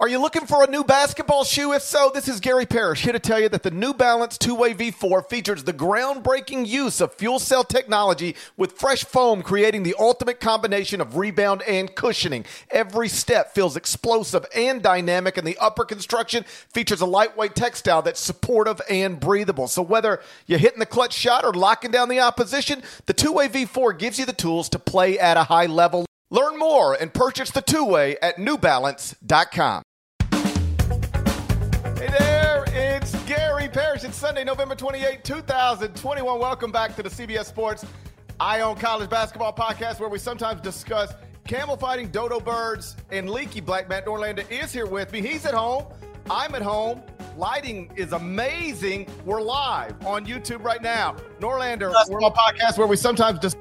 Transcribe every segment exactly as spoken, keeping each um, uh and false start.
Are you looking for a new basketball shoe? If so, this is Gary Parrish here to tell you that the New Balance two-way V four features the groundbreaking use of fuel cell technology with fresh foam, creating the ultimate combination of rebound and cushioning. Every step feels explosive and dynamic, and the upper construction features a lightweight textile that's supportive and breathable. So whether you're hitting the clutch shot or locking down the opposition, the two-way V four gives you the tools to play at a high level. Learn more and purchase the two-way at new balance dot com. Hey there, it's Gary Parrish. It's Sunday, November twenty-eighth, twenty twenty-one. Welcome back to the C B S Sports Eye on College Basketball Podcast, where we sometimes discuss camel fighting, dodo birds, and leaky black. Matt Norlander is here with me. He's at home. I'm at home. Lighting is amazing. We're live on YouTube right now. Norlander, we're on a podcast where we sometimes just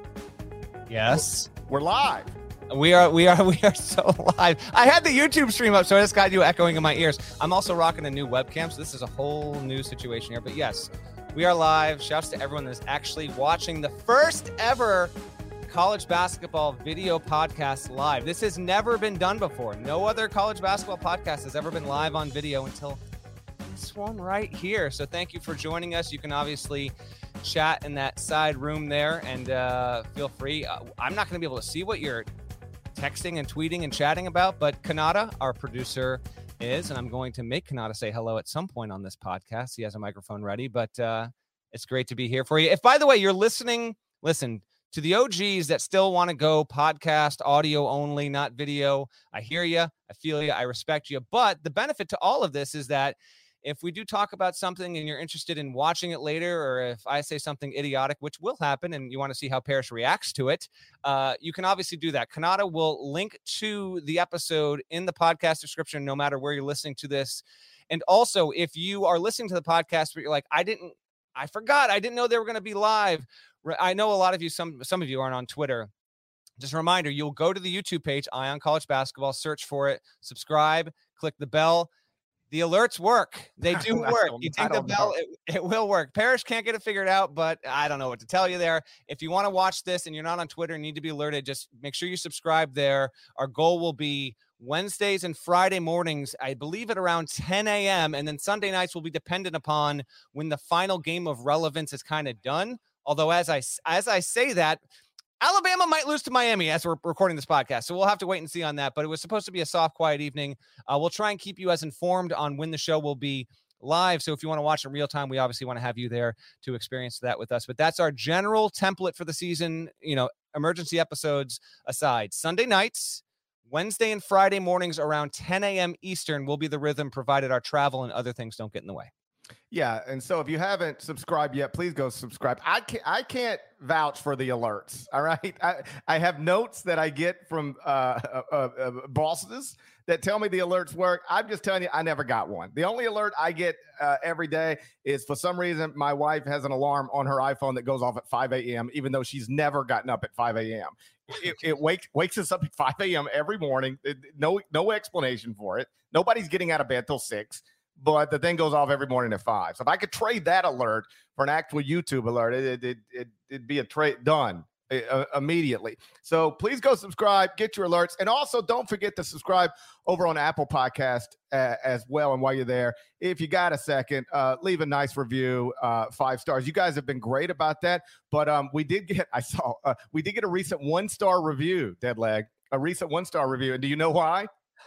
Yes. We're live. We are, we are, we are so live. I had the YouTube stream up, so I just got you echoing in my ears. I'm also rocking a new webcam, so this is a whole new situation here. But yes, we are live. Shouts to everyone that is actually watching the first ever college basketball video podcast live. This has never been done before. No other college basketball podcast has ever been live on video until this one right here. So thank you for joining us. You can obviously chat in that side room there, and uh, feel free. Uh, I'm not going to be able to see what you're texting and tweeting and chatting about, but Kanata, our producer, is, and I'm going to make Kanata say hello at some point on this podcast. He has a microphone ready, but uh, it's great to be here for you. If, by the way, you're listening, listen, to the O Gs that still want to go podcast, audio only, not video, I hear you, I feel you, I respect you, but the benefit to all of this is that if we do talk about something and you're interested in watching it later, or if I say something idiotic, which will happen, and you want to see how Parrish reacts to it, uh, you can obviously do that. Kanata will link to the episode in the podcast description, no matter where you're listening to this. And also, if you are listening to the podcast, but you're like, I didn't, I forgot, I didn't know they were going to be live. I know a lot of you, some, some of you aren't on Twitter. Just a reminder, you'll go to the YouTube page, Eye on College Basketball, search for it, subscribe, click the bell. The alerts work. They do work. You ding the bell, it, it will work. Parrish can't get it figured out, but I don't know what to tell you there. If you want to watch this and you're not on Twitter and need to be alerted, just make sure you subscribe there. Our goal will be Wednesdays and Friday mornings, I believe at around ten a.m. And then Sunday nights will be dependent upon when the final game of relevance is kind of done. Although as I, as I say that, Alabama might lose to Miami as we're recording this podcast, so we'll have to wait and see on that. But it was supposed to be a soft, quiet evening. Uh, we'll try and keep you as informed on when the show will be live. So if you want to watch in real time, we obviously want to have you there to experience that with us. But that's our general template for the season, you know, emergency episodes aside. Sunday nights, Wednesday and Friday mornings around ten a.m. Eastern will be the rhythm, provided our travel and other things don't get in the way. Yeah, and so if you haven't subscribed yet, please go subscribe. I can't, I can't vouch for the alerts, all right? I, I have notes that I get from uh, uh, uh, bosses that tell me the alerts work. I'm just telling you, I never got one. The only alert I get uh, every day is, for some reason, my wife has an alarm on her iPhone that goes off at five a.m., even though she's never gotten up at five a.m. It, it wakes wakes us up at five a.m. every morning. It, no, no explanation for it. Nobody's getting out of bed till six. But the thing goes off every morning at five. So if I could trade that alert for an actual YouTube alert, it, it, it, it'd be a trade done uh, immediately. So please go subscribe, get your alerts. And also don't forget to subscribe over on Apple Podcast uh, as well. And while you're there, if you got a second, uh, leave a nice review, uh, five stars. You guys have been great about that. But um, we did get, I saw, uh, we did get a recent one-star review, Deadleg, a recent one-star review. And do you know why?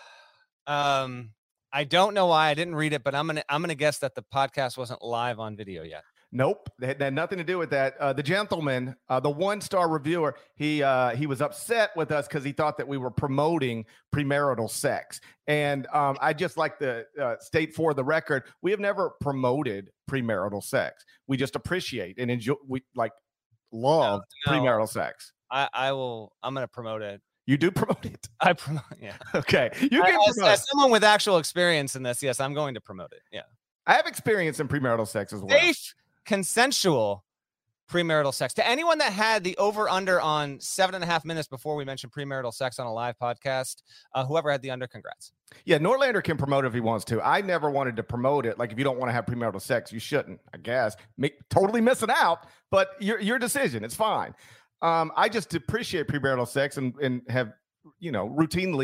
Um... I don't know why I didn't read it, but I'm gonna I'm gonna guess that the podcast wasn't live on video yet. Nope, it had, had nothing to do with that. Uh, the gentleman, uh, the one-star reviewer, he uh, he was upset with us because he thought that we were promoting premarital sex. And um, I just like to uh, state for the record, we have never promoted premarital sex. We just appreciate and enjoy, we like love no, no. premarital sex. I, I will. I'm gonna promote it. You do promote it? I promote, yeah. Okay. You can as, promote as someone with actual experience in this, yes, I'm going to promote it. Yeah. I have experience in premarital sex as well. Safe, consensual premarital sex. To anyone that had the over-under on seven and a half minutes before we mentioned premarital sex on a live podcast, uh, whoever had the under, congrats. Yeah, Norlander can promote it if he wants to. I never wanted to promote it. Like, if you don't want to have premarital sex, you shouldn't, I guess. Make, totally missing out, but your your decision. It's fine. Um, I just appreciate premarital sex and, and have, you know, routinely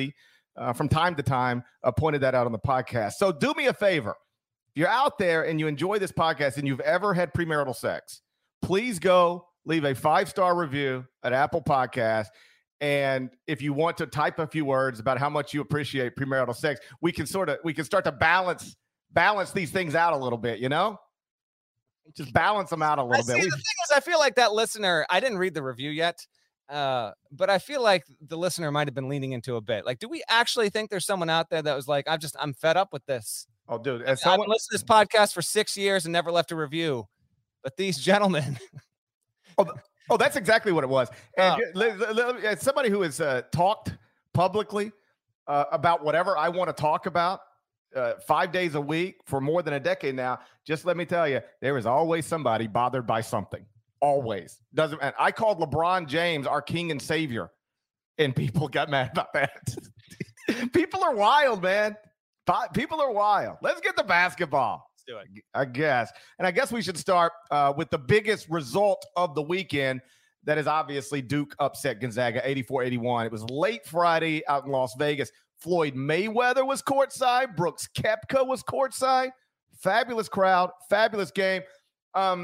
uh, from time to time uh, pointed that out on the podcast. So do me a favor. If you're out there and you enjoy this podcast and you've ever had premarital sex, please go leave a five-star review at Apple Podcasts. And if you want to type a few words about how much you appreciate premarital sex, we can sort of we can start to balance balance these things out a little bit, you know? Just balance them out a little I bit. See, the thing is, I feel like that listener, I didn't read the review yet, uh, but I feel like the listener might have been leaning into a bit. Like, do we actually think there's someone out there that was like, I've just, I'm fed up with this. Oh, dude. I've someone- listened to this podcast for six years and never left a review. But these gentlemen. oh, oh, that's exactly what it was. And Oh. as somebody who has uh, talked publicly uh, about whatever I want to talk about, Uh, five days a week for more than a decade now, just let me tell you, there is always somebody bothered by something. Always. Doesn't matter. I called LeBron James our king and savior, and people got mad about that. People are wild, man. People are wild. Let's get to basketball. Let's do it. I guess. And I guess we should start uh, with the biggest result of the weekend. That is obviously Duke upset Gonzaga eighty-four eighty-one. It was late Friday out in Las Vegas. Floyd Mayweather was courtside. Brooks Koepka was courtside. Fabulous crowd. Fabulous game. Um,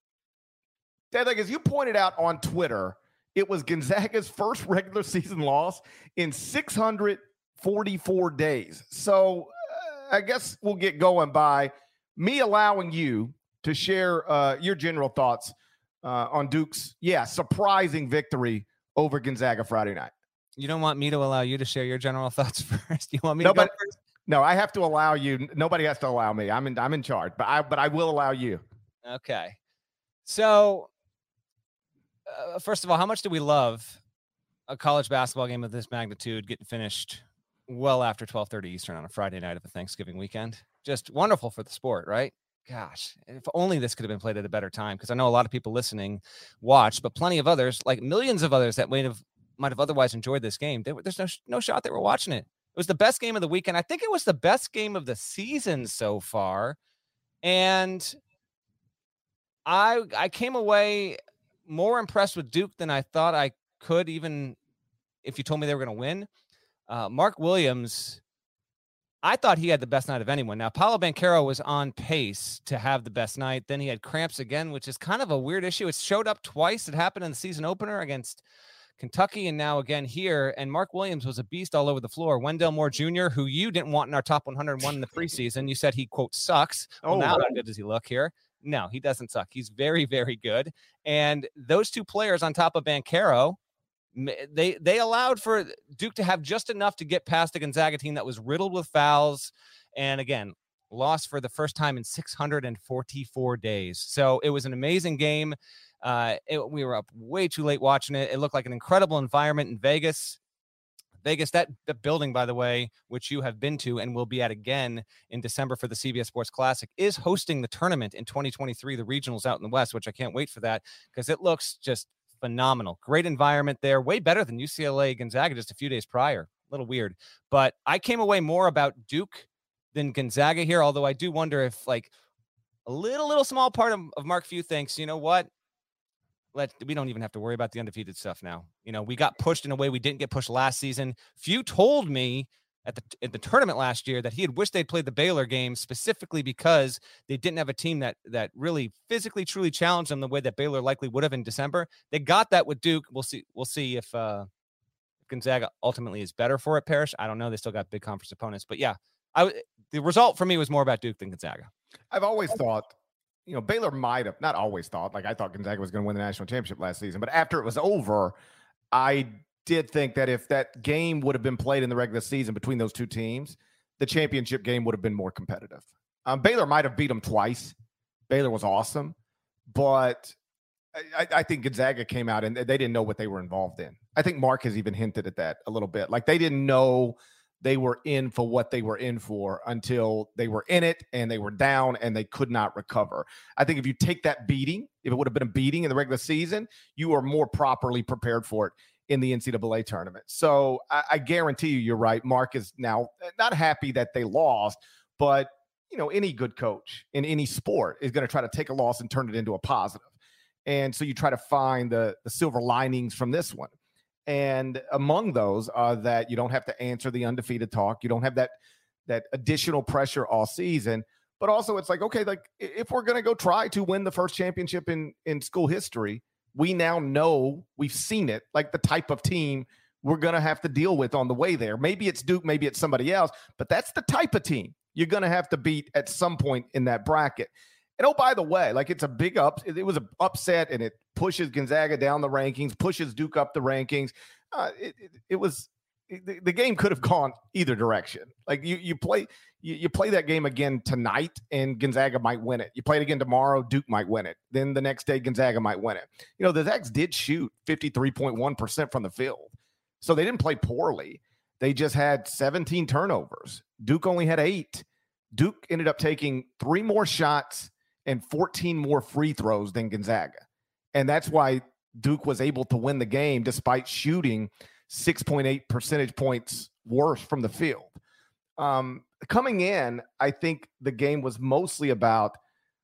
Dad, like as you pointed out on Twitter, it was Gonzaga's first regular season loss in six hundred forty-four days. So uh, I guess we'll get going by me allowing you to share uh, your general thoughts uh, on Duke's, yeah, surprising victory over Gonzaga Friday night. You don't want me to allow you to share your general thoughts first? You want me no, to go but, first? No, I have to allow you. Nobody has to allow me. I'm in, I'm in charge, but I, but I will allow you. Okay. So, uh, first of all, how much do we love a college basketball game of this magnitude getting finished well after twelve thirty Eastern on a Friday night of a Thanksgiving weekend? Just wonderful for the sport, right? Gosh, if only this could have been played at a better time, because I know a lot of people listening watch, but plenty of others, like millions of others that might have might have otherwise enjoyed this game. They were, there's no, no shot they were watching it. It was the best game of the weekend. I think it was the best game of the season so far. And I I came away more impressed with Duke than I thought I could, even if you told me they were going to win. Uh, Mark Williams, I thought he had the best night of anyone. Now, Paolo Banchero was on pace to have the best night. Then he had cramps again, which is kind of a weird issue. It showed up twice. It happened in the season opener against Kentucky and now again here. And Mark Williams was a beast all over the floor. Wendell Moore Junior, who you didn't want in our top one hundred one in the preseason, you said he, quote, sucks. Well, oh, now how good does he look here? No, he doesn't suck. He's very, very good. And those two players on top of Banchero, they they allowed for Duke to have just enough to get past the Gonzaga team that was riddled with fouls. And again, lost for the first time in six hundred forty-four days. So it was an amazing game. Uh, it, we were up way too late watching it. It looked like an incredible environment in Vegas. Vegas, that, that building, by the way, which you have been to and will be at again in December for the C B S Sports Classic, is hosting the tournament in twenty twenty-three, the regionals out in the West, which I can't wait for that because it looks just phenomenal. Great environment there, way better than U C L A Gonzaga just a few days prior. A little weird, but I came away more about Duke than Gonzaga here, although I do wonder if like a little, little small part of, of Mark Few thinks, you know what? Let we don't even have to worry about the undefeated stuff now. You know, we got pushed in a way we didn't get pushed last season. Few told me at the at the tournament last year that he had wished they'd played the Baylor game specifically because they didn't have a team that that really physically truly challenged them the way that Baylor likely would have in December. They got that with Duke. We'll see. We'll see if uh, Gonzaga ultimately is better for it. Parrish, I don't know. They still got big conference opponents, but yeah, I the result for me was more about Duke than Gonzaga. I've always thought. You know, Baylor might have, not always thought, like I thought Gonzaga was going to win the national championship last season. But after it was over, I did think that if that game would have been played in the regular season between those two teams, the championship game would have been more competitive. Um, Baylor might have beat them twice. Baylor was awesome. But I, I think Gonzaga came out and they didn't know what they were involved in. I think Mark has even hinted at that a little bit. Like they didn't know they were in for what they were in for until they were in it and they were down and they could not recover. I think if you take that beating, if it would have been a beating in the regular season, you are more properly prepared for it in the N C double A tournament. So I, I guarantee you, you're right. Mark is now not happy that they lost, but you know, any good coach in any sport is going to try to take a loss and turn it into a positive. And so you try to find the, the silver linings from this one. And among those are that you don't have to answer the undefeated talk. You don't have that that additional pressure all season. But also it's like, okay, like if we're going to go try to win the first championship in, in school history, we now know, we've seen it, like the type of team we're going to have to deal with on the way there. Maybe it's Duke, maybe it's somebody else, but that's the type of team you're going to have to beat at some point in that bracket. And oh, by the way, like it's a big up. It was an upset, and it pushes Gonzaga down the rankings, pushes Duke up the rankings. Uh, it, it, it was it, the game could have gone either direction. Like you, you play, you, you play that game again tonight, and Gonzaga might win it. You play it again tomorrow, Duke might win it. Then the next day, Gonzaga might win it. You know, the Zags did shoot fifty-three point one percent from the field, so they didn't play poorly. They just had seventeen turnovers. Duke only had eight. Duke ended up taking three more shots and fourteen more free throws than Gonzaga. And that's why Duke was able to win the game despite shooting six point eight percentage points worse from the field. Um, coming in, I think the game was mostly about,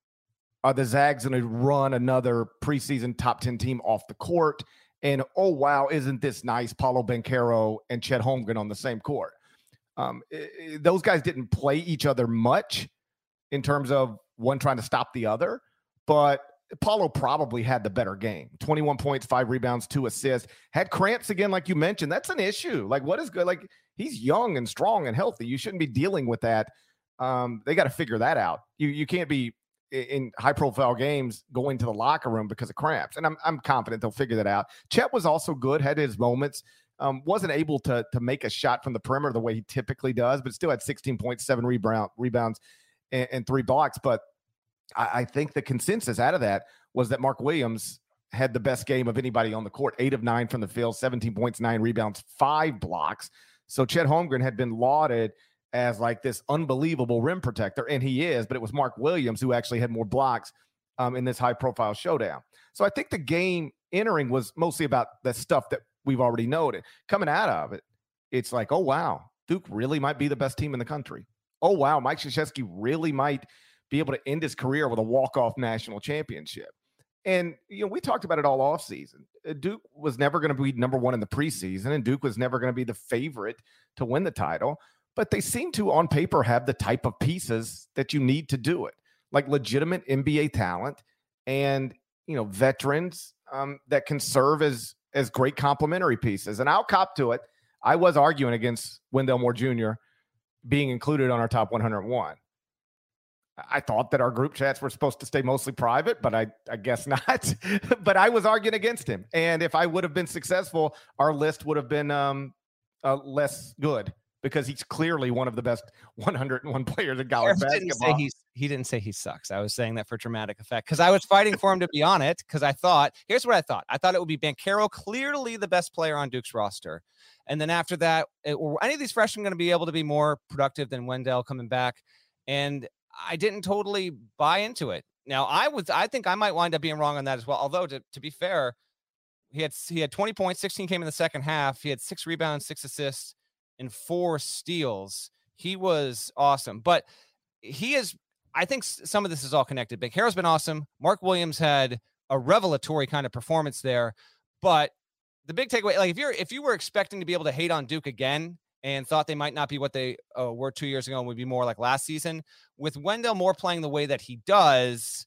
are the Zags going to run another preseason top ten team off the court? And, oh, wow, isn't this nice, Paolo Banchero and Chet Holmgren on the same court? Um, it, those guys didn't play each other much in terms of one trying to stop the other, but Paulo probably had the better game. twenty-one points, five rebounds, two assists. Had cramps again, like you mentioned. That's an issue. Like, what is good? Like, he's young and strong and healthy. You shouldn't be dealing with that. Um, they got to figure that out. You you can't be in high-profile games going to the locker room because of cramps. And I'm I'm confident they'll figure that out. Chet was also good, had his moments. Um, wasn't able to to make a shot from the perimeter the way he typically does, but still had sixteen point seven rebound, rebounds and, and three blocks. But I, I think the consensus out of that was that Mark Williams had the best game of anybody on the court, eight of nine from the field, seventeen points, nine rebounds, five blocks. So Chet Holmgren had been lauded as like this unbelievable rim protector, and he is, but it was Mark Williams who actually had more blocks um, in this high-profile showdown. So I think the game entering was mostly about the stuff that we've already noted. Coming out of it, it's like, oh, wow, Duke really might be the best team in the country. Oh, wow, Mike Krzyzewski really might be able to end his career with a walk-off national championship. And, you know, we talked about it all offseason. Duke was never going to be number one in the preseason, and Duke was never going to be the favorite to win the title. But they seem to, on paper, have the type of pieces that you need to do it, like legitimate N B A talent and, you know, veterans um, that can serve as as great complementary pieces. And I'll cop to it. I was arguing against Wendell Moore Junior being included on our top one hundred one. I thought that our group chats were supposed to stay mostly private, but I, I guess not. But I was arguing against him. And if I would have been successful, our list would have been um, uh, less good, because he's clearly one of the best one hundred one players in college basketball. Didn't he's, he didn't say he sucks. I was saying that for dramatic effect, because I was fighting for him to be on it, because I thought, here's what I thought. I thought it would be Banchero, clearly the best player on Duke's roster. And then after that, it, were any of these freshmen going to be able to be more productive than Wendell coming back? And I didn't totally buy into it. Now, I was, I think I might wind up being wrong on that as well. Although, to, to be fair, he had he had twenty points, sixteen came in the second half. He had six rebounds, six assists, and four steals. He was awesome. But he is, I think some of this is all connected. Banchero's been awesome. Mark Williams had a revelatory kind of performance there. But the big takeaway, like if you're if you were expecting to be able to hate on Duke again and thought they might not be what they uh, were two years ago and would be more like last season, with Wendell Moore playing the way that he does,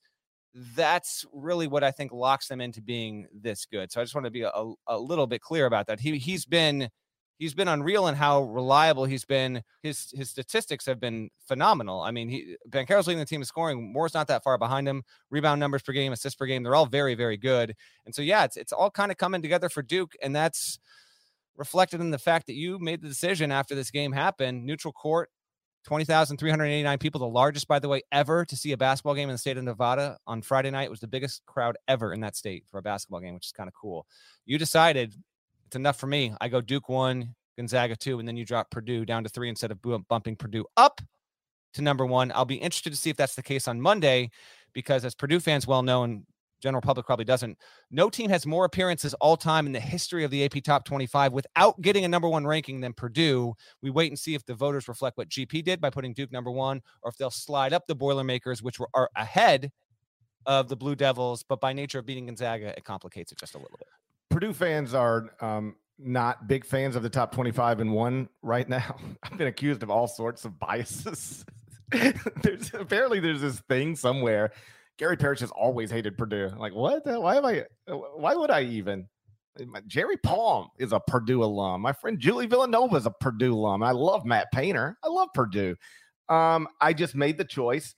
that's really what I think locks them into being this good. So I just want to be a, a little bit clear about that. He he's been he's been unreal in how reliable he's been. His his statistics have been phenomenal. I mean, he Banchero's leading the team in scoring. Moore's not that far behind him. Rebound numbers per game, assists per game, they're all very, very good. And so yeah, it's it's all kind of coming together for Duke, and that's reflected in the fact that you made the decision after this game happened. Neutral court, twenty thousand three hundred eighty-nine people, the largest, by the way, ever to see a basketball game in the state of Nevada on Friday night. It was the biggest crowd ever in that state for a basketball game, which is kind of cool. You decided it's enough for me. I go Duke one, Gonzaga two, and then you drop Purdue down to three instead of bumping Purdue up to number one. I'll be interested to see if that's the case on Monday, because as Purdue fans well know, and general public probably doesn't, no team has more appearances all time in the history of the A P Top twenty-five without getting a number one ranking than Purdue. We wait and see if the voters reflect what G P did by putting Duke number one, or if they'll slide up the Boilermakers, which were, are ahead of the Blue Devils, but by nature of beating Gonzaga, it complicates it just a little bit. Purdue fans are um, not big fans of the top twenty-five and one right now. I've been accused of all sorts of biases. there's apparently there's this thing somewhere. Gary Parrish has always hated Purdue. I'm like, what? The, why am I? Why would I even? Jerry Palm is a Purdue alum. My friend Julie Villanova is a Purdue alum. I love Matt Painter. I love Purdue. Um, I just made the choice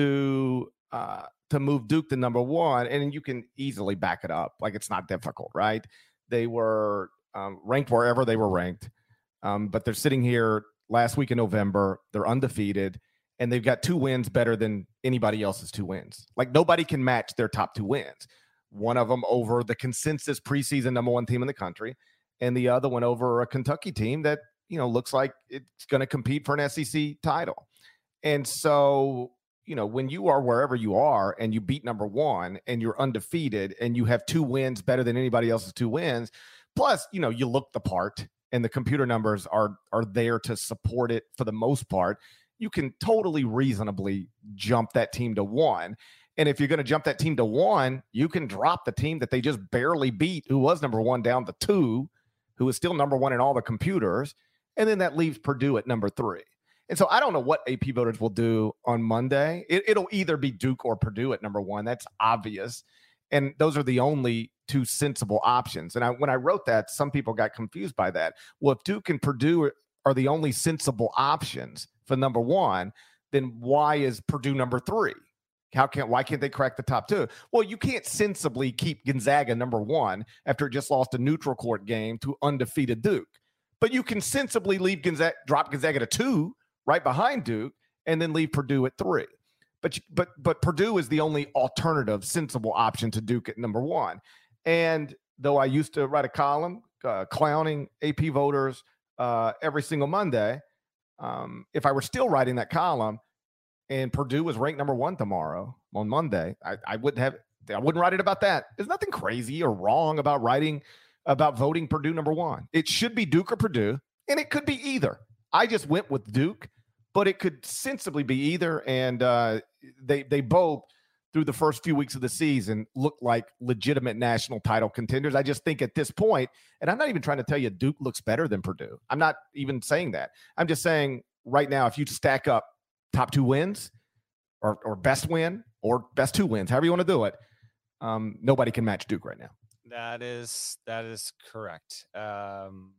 to uh, to move Duke to number one, and you can easily back it up. Like, it's not difficult, right? They were um, ranked wherever they were ranked, um, but they're sitting here last week in November. They're undefeated, and they've got two wins better than anybody else's two wins. Like, nobody can match their top two wins. One of them over the consensus preseason number one team in the country, and the other one over a Kentucky team that, you know, looks like it's going to compete for an S E C title. And so, you know, when you are wherever you are and you beat number one and you're undefeated and you have two wins better than anybody else's two wins, plus, you know, you look the part and the computer numbers are are there to support it for the most part, you can totally reasonably jump that team to one. And if you're going to jump that team to one, you can drop the team that they just barely beat, who was number one, down to two, who is still number one in all the computers. And then that leaves Purdue at number three. And so I don't know what A P voters will do on Monday. It, it'll either be Duke or Purdue at number one. That's obvious. And those are the only two sensible options. And I, when I wrote that, some people got confused by that. Well, if Duke and Purdue are the only sensible options for number one, then why is Purdue number three? How can't, why can't they crack the top two? Well, you can't sensibly keep Gonzaga number one after it just lost a neutral court game to undefeated Duke. But you can sensibly leave Gonzaga, drop Gonzaga to two right behind Duke, and then leave Purdue at three. But, but, but Purdue is the only alternative sensible option to Duke at number one. And though I used to write a column uh, clowning A P voters uh, every single Monday, um, if I were still writing that column, and Purdue was ranked number one tomorrow on Monday, I, I wouldn't have, I wouldn't write it about that. There's nothing crazy or wrong about writing about voting Purdue number one. It should be Duke or Purdue, and it could be either. I just went with Duke, but it could sensibly be either. And uh, they they both, through the first few weeks of the season, look like legitimate national title contenders. I just think at this point, and I'm not even trying to tell you Duke looks better than Purdue. I'm not even saying that. I'm just saying right now, if you stack up top two wins or or best win or best two wins, however you want to do it, um, nobody can match Duke right now. That is that is correct. Um,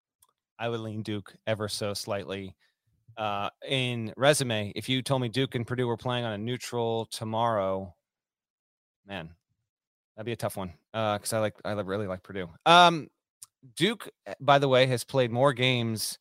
I would lean Duke ever so slightly. Uh, in resume, if you told me Duke and Purdue were playing on a neutral tomorrow, man, that'd be a tough one. Uh, because I like I really like Purdue. Um, Duke, by the way, has played more games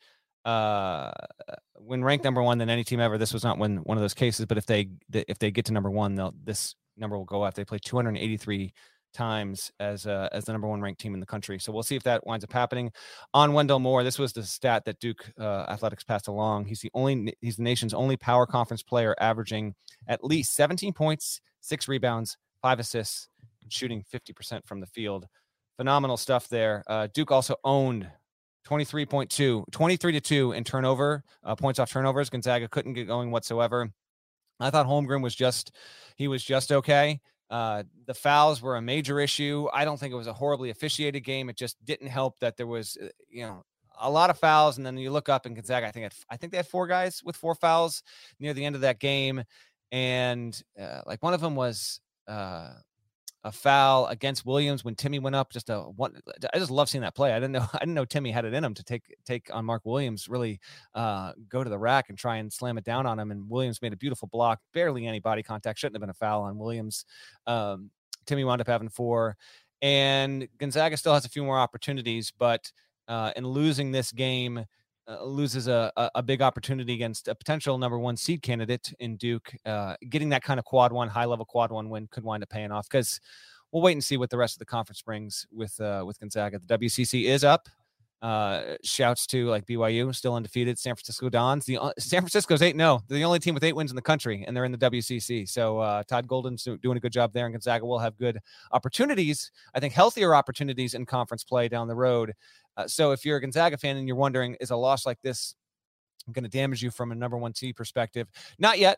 uh when ranked number one than any team ever. This was not one one of those cases, but if they if they get to number one, they'll this number will go up. They played two hundred eighty-three times as uh, as the number one ranked team in the country. So we'll see if that winds up happening. On Wendell Moore, this was the stat that Duke uh, Athletics passed along. He's the only he's the nation's only power conference player averaging at least seventeen points, six rebounds, five assists, and shooting fifty percent from the field. Phenomenal stuff there. Uh, Duke also owned twenty-three point two, twenty-three to two in turnover, uh, points off turnovers. Gonzaga couldn't get going whatsoever. I thought Holmgren was just, he was just okay. Uh, the fouls were a major issue. I don't think it was a horribly officiated game. It just didn't help that there was, uh, you know, a lot of fouls. And then you look up and Gonzaga, I think, had, I think they had four guys with four fouls near the end of that game. And uh, like one of them was, uh, a foul against Williams when Timmy went up. Just a one. I just love seeing that play. I didn't know. I didn't know Timmy had it in him to take take on Mark Williams. Really uh, go to the rack and try and slam it down on him. And Williams made a beautiful block. Barely any body contact. Shouldn't have been a foul on Williams. Um, Timmy wound up having four, and Gonzaga still has a few more opportunities. But uh, in losing this game, uh, loses a, a a big opportunity against a potential number one seed candidate in Duke. Uh, getting that kind of quad one, high level quad one win could wind up paying off, because we'll wait and see what the rest of the conference brings with uh, with Gonzaga. The W C C is up. Uh, shouts to like B Y U, still undefeated. San Francisco Dons. The uh, San Francisco's eight and oh. They're the only team with eight wins in the country, and they're in the W C C. So uh, Todd Golden's doing a good job there, and Gonzaga will have good opportunities. I think healthier opportunities in conference play down the road. Uh, so if you're a Gonzaga fan and you're wondering, is a loss like this going to damage you from a number one seed perspective? Not yet.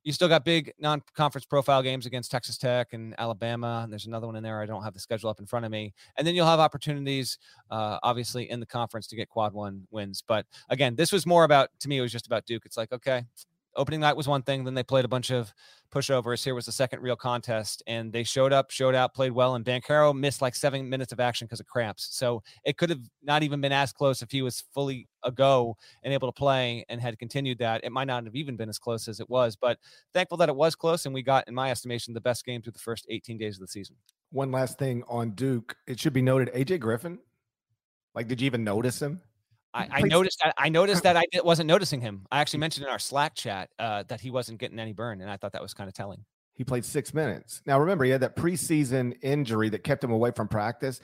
You still got big non-conference profile games against Texas Tech and Alabama, and there's another one in there. I don't have the schedule up in front of me. And then you'll have opportunities, uh, obviously, in the conference to get quad one wins. But again, this was more about, to me, it was just about Duke. It's like, okay, opening night was one thing. Then they played a bunch of pushovers. Here was the second real contest, and they showed up, showed out, played well. And Banchero missed like seven minutes of action because of cramps. So it could have not even been as close if he was fully a go and able to play and had continued that. It might not have even been as close as it was, but thankful that it was close. And we got, in my estimation, the best game through the first eighteen days of the season. One last thing on Duke. It should be noted, A J Griffin, like, did you even notice him? I, I noticed that I noticed that I wasn't noticing him. I actually mentioned in our Slack chat uh, that he wasn't getting any burn, and I thought that was kind of telling. He played six minutes. Now, remember, he had that preseason injury that kept him away from practice,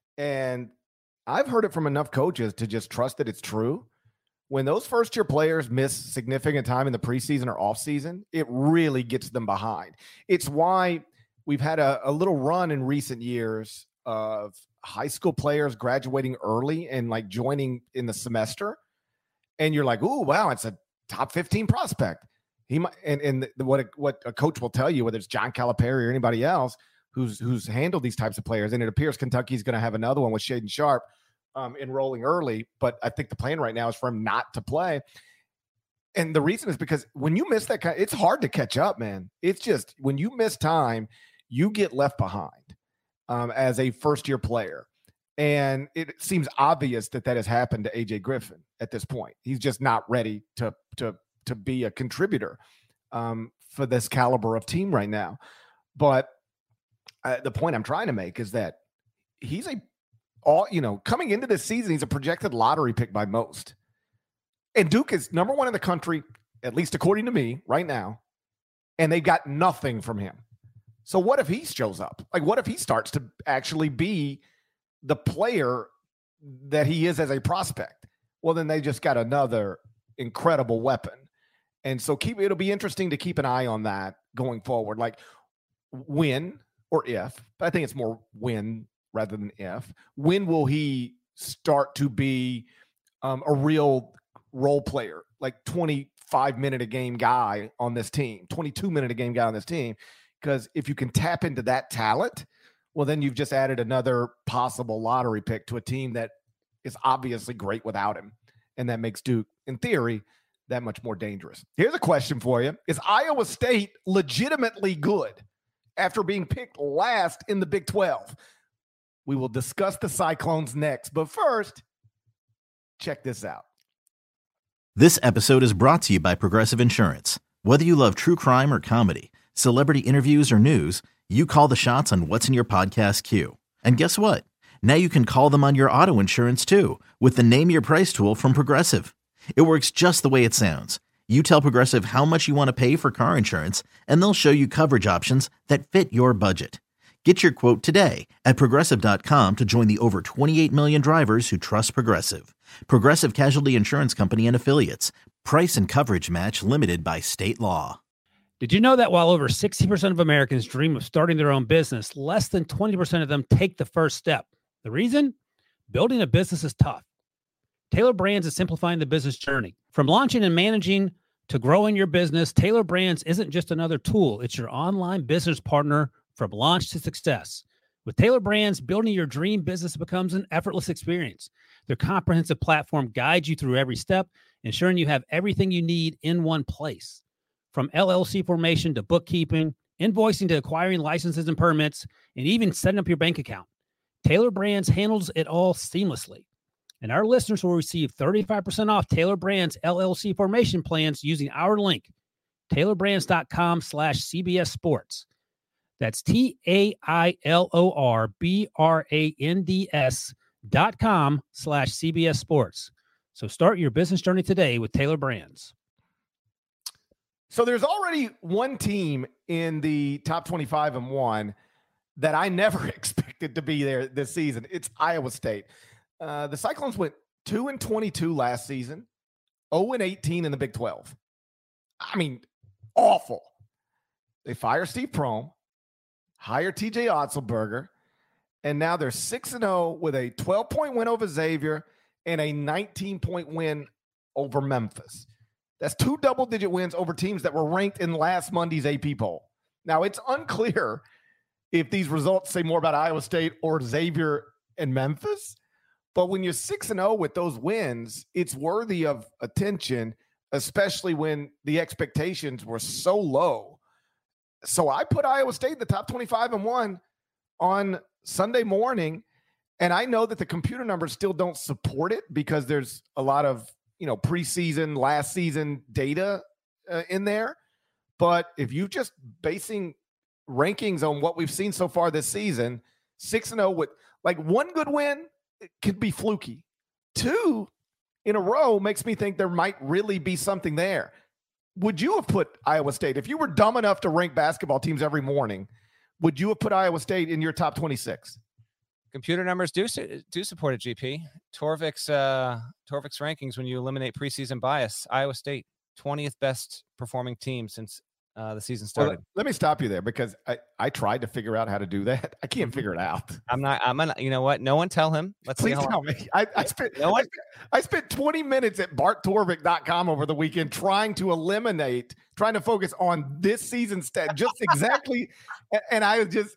and I've heard it from enough coaches to just trust that it's true. When those first-year players miss significant time in the preseason or offseason, it really gets them behind. It's why we've had a, a little run in recent years of high school players graduating early and like joining in the semester. And you're like, oh, wow, it's a top fifteen prospect. He might, and, and the, what, a, what a coach will tell you, whether it's John Calipari or anybody else who's, who's handled these types of players. And it appears Kentucky's going to have another one with Shaden Sharp um, enrolling early. But I think the plan right now is for him not to play. And the reason is because when you miss that kind, it's hard to catch up, man. It's just, when you miss time, you get left behind. Um, as a first-year player. And it seems obvious that that has happened to A J Griffin at this point. He's just not ready to to to be a contributor um, for this caliber of team right now. But uh, the point I'm trying to make is that he's a, all you know, coming into this season, he's a projected lottery pick by most. And Duke is number one in the country, at least according to me, right now. And they got nothing from him. So what if he shows up? Like, what if he starts to actually be the player that he is as a prospect? Well, then they just got another incredible weapon. And so keep it'll be interesting to keep an eye on that going forward. Like, when or if, but I think it's more when rather than if, when will he start to be um, a real role player, like twenty-five minute a game guy on this team, twenty-two minute a game guy on this team? Because if you can tap into that talent, well, then you've just added another possible lottery pick to a team that is obviously great without him. And that makes Duke, in theory, that much more dangerous. Here's a question for you. Is Iowa State legitimately good after being picked last in the Big twelve? We will discuss the Cyclones next. But first, check this out. This episode is brought to you by Progressive Insurance. Whether you love true crime or comedy, celebrity interviews or news, you call the shots on what's in your podcast queue. And guess what? Now you can call them on your auto insurance too with the Name Your Price tool from Progressive. It works just the way it sounds. You tell Progressive how much you want to pay for car insurance, and they'll show you coverage options that fit your budget. Get your quote today at Progressive dot com to join the over twenty-eight million drivers who trust Progressive. Progressive Casualty Insurance Company and Affiliates. Price and coverage match limited by state law. Did you know that while over sixty percent of Americans dream of starting their own business, less than twenty percent of them take the first step? The reason? Building a business is tough. Taylor Brands is simplifying the business journey. From launching and managing to growing your business, Taylor Brands isn't just another tool. It's your online business partner from launch to success. With Taylor Brands, building your dream business becomes an effortless experience. Their comprehensive platform guides you through every step, ensuring you have everything you need in one place. From L L C formation to bookkeeping, invoicing to acquiring licenses and permits, and even setting up your bank account, Taylor Brands handles it all seamlessly. And our listeners will receive thirty-five percent off Taylor Brands L L C formation plans using our link, taylor brands dot com slash C B S Sports. That's T A I L O R B R A N D S dot com slash C B S Sports. So start your business journey today with Taylor Brands. So there's already one team in the top twenty-five and one that I never expected to be there this season. It's Iowa State. Uh, the Cyclones went two and twenty-two last season, zero and eighteen in the Big twelve. I mean, awful. They fire Steve Prohm, hire T J Otzelberger, and now they're six and oh with a twelve-point win over Xavier and a nineteen-point win over Memphis. That's two double-digit wins over teams that were ranked in last Monday's A P poll. Now, it's unclear if these results say more about Iowa State or Xavier and Memphis, but when you're six and oh with those wins, it's worthy of attention, especially when the expectations were so low. So I put Iowa State in the top twenty-five and one on Sunday morning, and I know that the computer numbers still don't support it because there's a lot of, you know, preseason, last season data uh, in there. But if you just basing rankings on what we've seen so far this season, six and oh with like one good win, it could be fluky. Two in a row makes me think there might really be something there. Would you have put Iowa State, if you were dumb enough to rank basketball teams every morning, would you have put Iowa State in your top twenty-six? Computer numbers do do support it, G P. Torvik's uh, Torvik's rankings, when you eliminate preseason bias, Iowa State, twentieth best performing team since uh, the season started. Well, let me stop you there because I, I tried to figure out how to do that. I can't figure it out. I'm not. I'm gonna. You know what? No one tell him. Let's Please see how tell long. me. I, I spent. No one. I spent, I spent twenty minutes at bart torvik dot com over the weekend trying to eliminate, trying to focus on this season's stat, just exactly. And I just.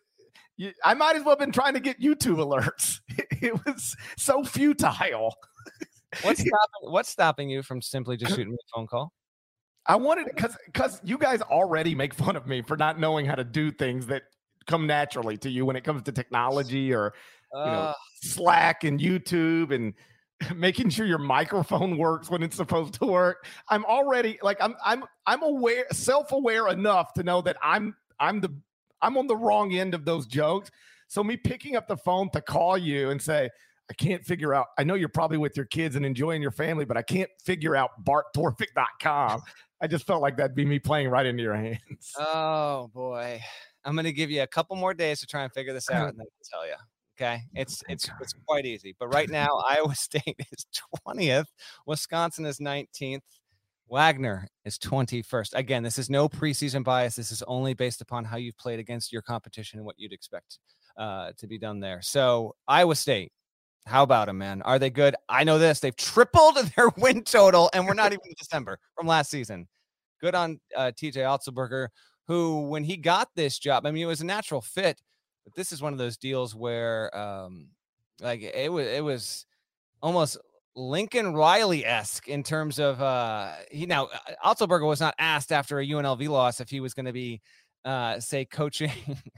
I might as well have been trying to get YouTube alerts. It was so futile. What's stopping, what's stopping you from simply just shooting me a phone call? I wanted because because you guys already make fun of me for not knowing how to do things that come naturally to you when it comes to technology or you know Uh, Slack and YouTube and making sure your microphone works when it's supposed to work. I'm already like I'm I'm I'm aware, self-aware enough to know that I'm I'm the I'm on the wrong end of those jokes. So me picking up the phone to call you and say, I can't figure out, I know you're probably with your kids and enjoying your family, but I can't figure out bart torvik dot com. I just felt like that'd be me playing right into your hands. oh boy, I'm gonna give you a couple more days to try and figure this out, and then I'll tell you. Okay, it's it's it's quite easy. But right now, Iowa State is twentieth, Wisconsin is nineteenth. Wagner is twenty-first. Again, this is no preseason bias. This is only based upon how you've played against your competition and what you'd expect uh, to be done there. So Iowa State, how about them, man? Are they good? I know this. They've tripled their win total, and we're not even in December from last season. Good on uh, T J Otzelberger, who, when he got this job, I mean, it was a natural fit, but this is one of those deals where, um, like, it was, it was almost Lincoln Riley-esque in terms of uh he now Otzelberger was not asked after a U N L V loss if he was going to be uh say coaching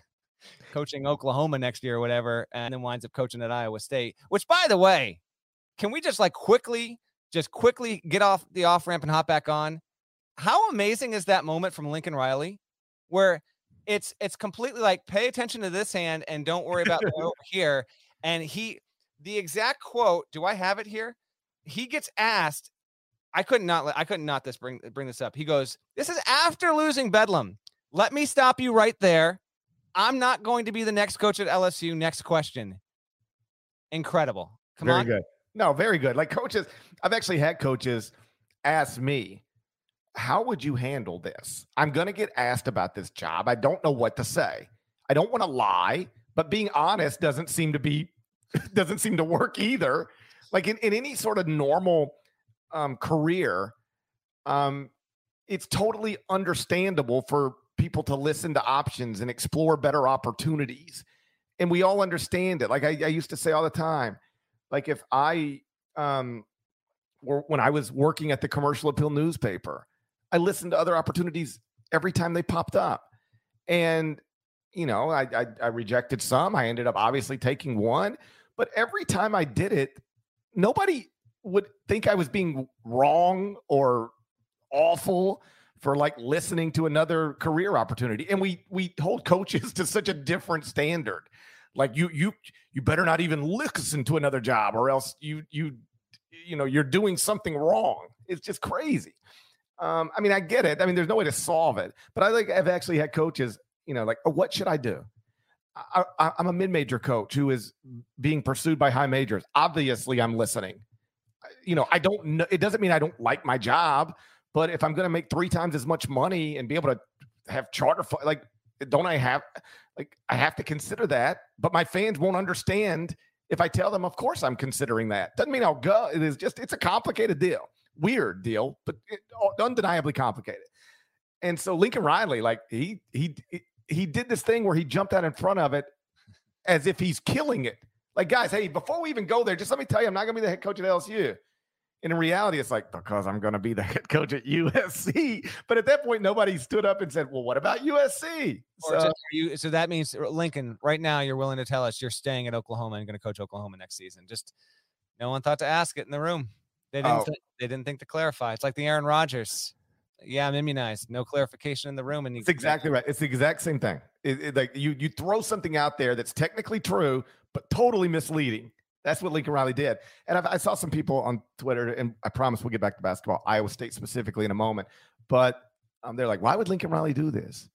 coaching Oklahoma next year or whatever, and then winds up coaching at Iowa State, which, by the way, can we just like quickly just quickly get off the off ramp and hop back on? How amazing is that moment from Lincoln Riley where it's it's completely like, pay attention to this hand and don't worry about the over here. And he the exact quote, do I have it here? He gets asked, I couldn't not, I couldn't not this bring, bring this up. He goes, this is after losing Bedlam. Let me stop you right there. I'm not going to be the next coach at L S U. Next question. Incredible. Come very on. good. No, very good. Like coaches, I've actually had coaches ask me, how would you handle this? I'm going to get asked about this job. I don't know what to say. I don't want to lie, but being honest doesn't seem to be, doesn't seem to work either. Like in, in any sort of normal um, career, um, it's totally understandable for people to listen to options and explore better opportunities. And we all understand it. Like I, I used to say all the time, like if I, um, were, when I was working at the Commercial Appeal newspaper, I listened to other opportunities every time they popped up. And, you know, I, I, I rejected some. I ended up obviously taking one. But every time I did it, nobody would think I was being wrong or awful for like listening to another career opportunity. And we we hold coaches to such a different standard. Like you you you better not even listen to another job, or else you you you know you're doing something wrong. It's just crazy. Um, I mean, I get it. I mean, there's no way to solve it. But I like I've actually had coaches, you know, like, oh, what should I do? I, I, I'm a mid-major coach who is being pursued by high majors. Obviously, I'm listening. You know, I don't know. It doesn't mean I don't like my job, but if I'm going to make three times as much money and be able to have charter, like, don't I have, like, I have to consider that. But my fans won't understand if I tell them, of course, I'm considering that. Doesn't mean I'll go. It is just, it's a complicated deal. weird deal, but it, undeniably complicated. And so Lincoln Riley, like he he he did this thing where he jumped out in front of it as if he's killing it. Like, guys, hey, before we even go there, just let me tell you, I'm not going to be the head coach at L S U. And in reality, it's like, because I'm going to be the head coach at U S C. But at that point, nobody stood up and said, well, what about U S C? So, so, you, so that means, Lincoln, right now you're willing to tell us you're staying at Oklahoma and going to coach Oklahoma next season. Just no one thought to ask it in the room. They didn't, oh. th- they didn't think to clarify. It's like the Aaron Rodgers. Yeah, I'm immunized. No clarification in the room. And you, it's exactly right. It's the exact same thing. It, it, like you, you throw something out there that's technically true, but totally misleading. That's what Lincoln Riley did. And I've, I saw some people on Twitter, and I promise we'll get back to basketball, Iowa State specifically in a moment. But um, they're like, why would Lincoln Riley do this?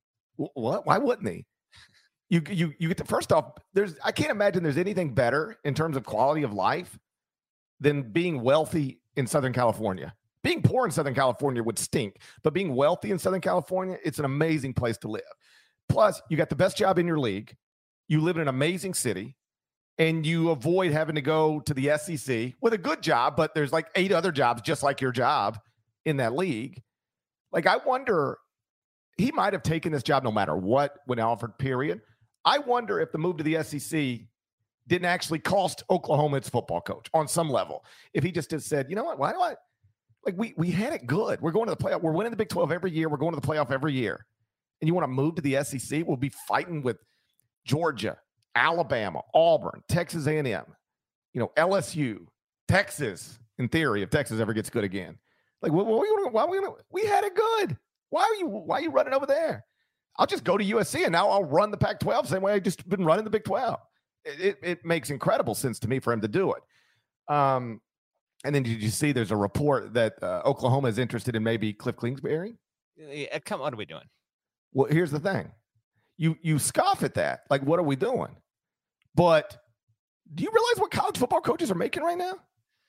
W- what? Why wouldn't he? You, you, you get to, first off, there's, I can't imagine there's anything better in terms of quality of life than being wealthy in Southern California. Being poor in Southern California would stink, but being wealthy in Southern California, it's an amazing place to live. Plus, you got the best job in your league. You live in an amazing city. And you avoid having to go to the S E C with a good job, but there's like eight other jobs just like your job in that league. Like, I wonder, he might have taken this job no matter what when offered, period. I wonder if the move to the S E C didn't actually cost Oklahoma its football coach on some level. If he just had said, you know what, why do I, like, we we had it good. We're going to the playoff. We're winning the Big twelve every year. We're going to the playoff every year. And you want to move to the S E C? We'll be fighting with Georgia, Alabama, Auburn, Texas A and M, you know, L S U, Texas, in theory, if Texas ever gets good again. Like, why, why, why we, we had it good. Why are you why are you running over there? I'll just go to U S C, and now I'll run the Pac twelve same way I've just been running the Big twelve. It, it, it makes incredible sense to me for him to do it. Um, and then did you see there's a report that uh, Oklahoma is interested in maybe Cliff Kingsbury? Yeah, come on, what are we doing? Well, here's the thing. You you scoff at that. Like, what are we doing? But do you realize what college football coaches are making right now?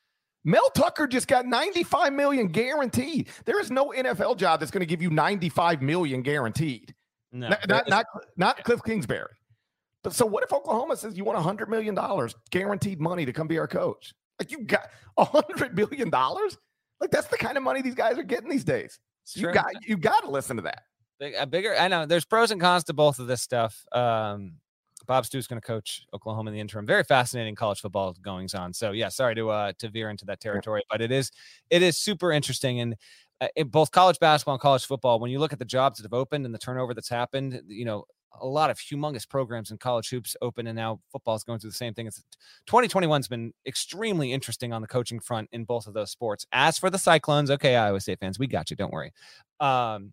Mel Tucker just got ninety-five million dollars guaranteed. There is no N F L job that's going to give you ninety-five million dollars guaranteed. No, not not, not, not Cliff Kingsbury. But so what if Oklahoma says you want one hundred million dollars guaranteed money to come be our coach? Like, you got one hundred million dollars? Like, that's the kind of money these guys are getting these days. So you got you got to listen to that. A bigger, I know there's pros and cons to both of this stuff. Um, Bob Stoops going to coach Oklahoma in the interim. Very fascinating college football goings on. So yeah, sorry to uh, to veer into that territory, but it is it is super interesting. And uh, in both college basketball and college football, when you look at the jobs that have opened and the turnover that's happened, you know, a lot of humongous programs in college hoops open, and now football is going through the same thing. It's twenty twenty-one has been extremely interesting on the coaching front in both of those sports. As for the Cyclones, okay, Iowa State fans, we got you. Don't worry. Um,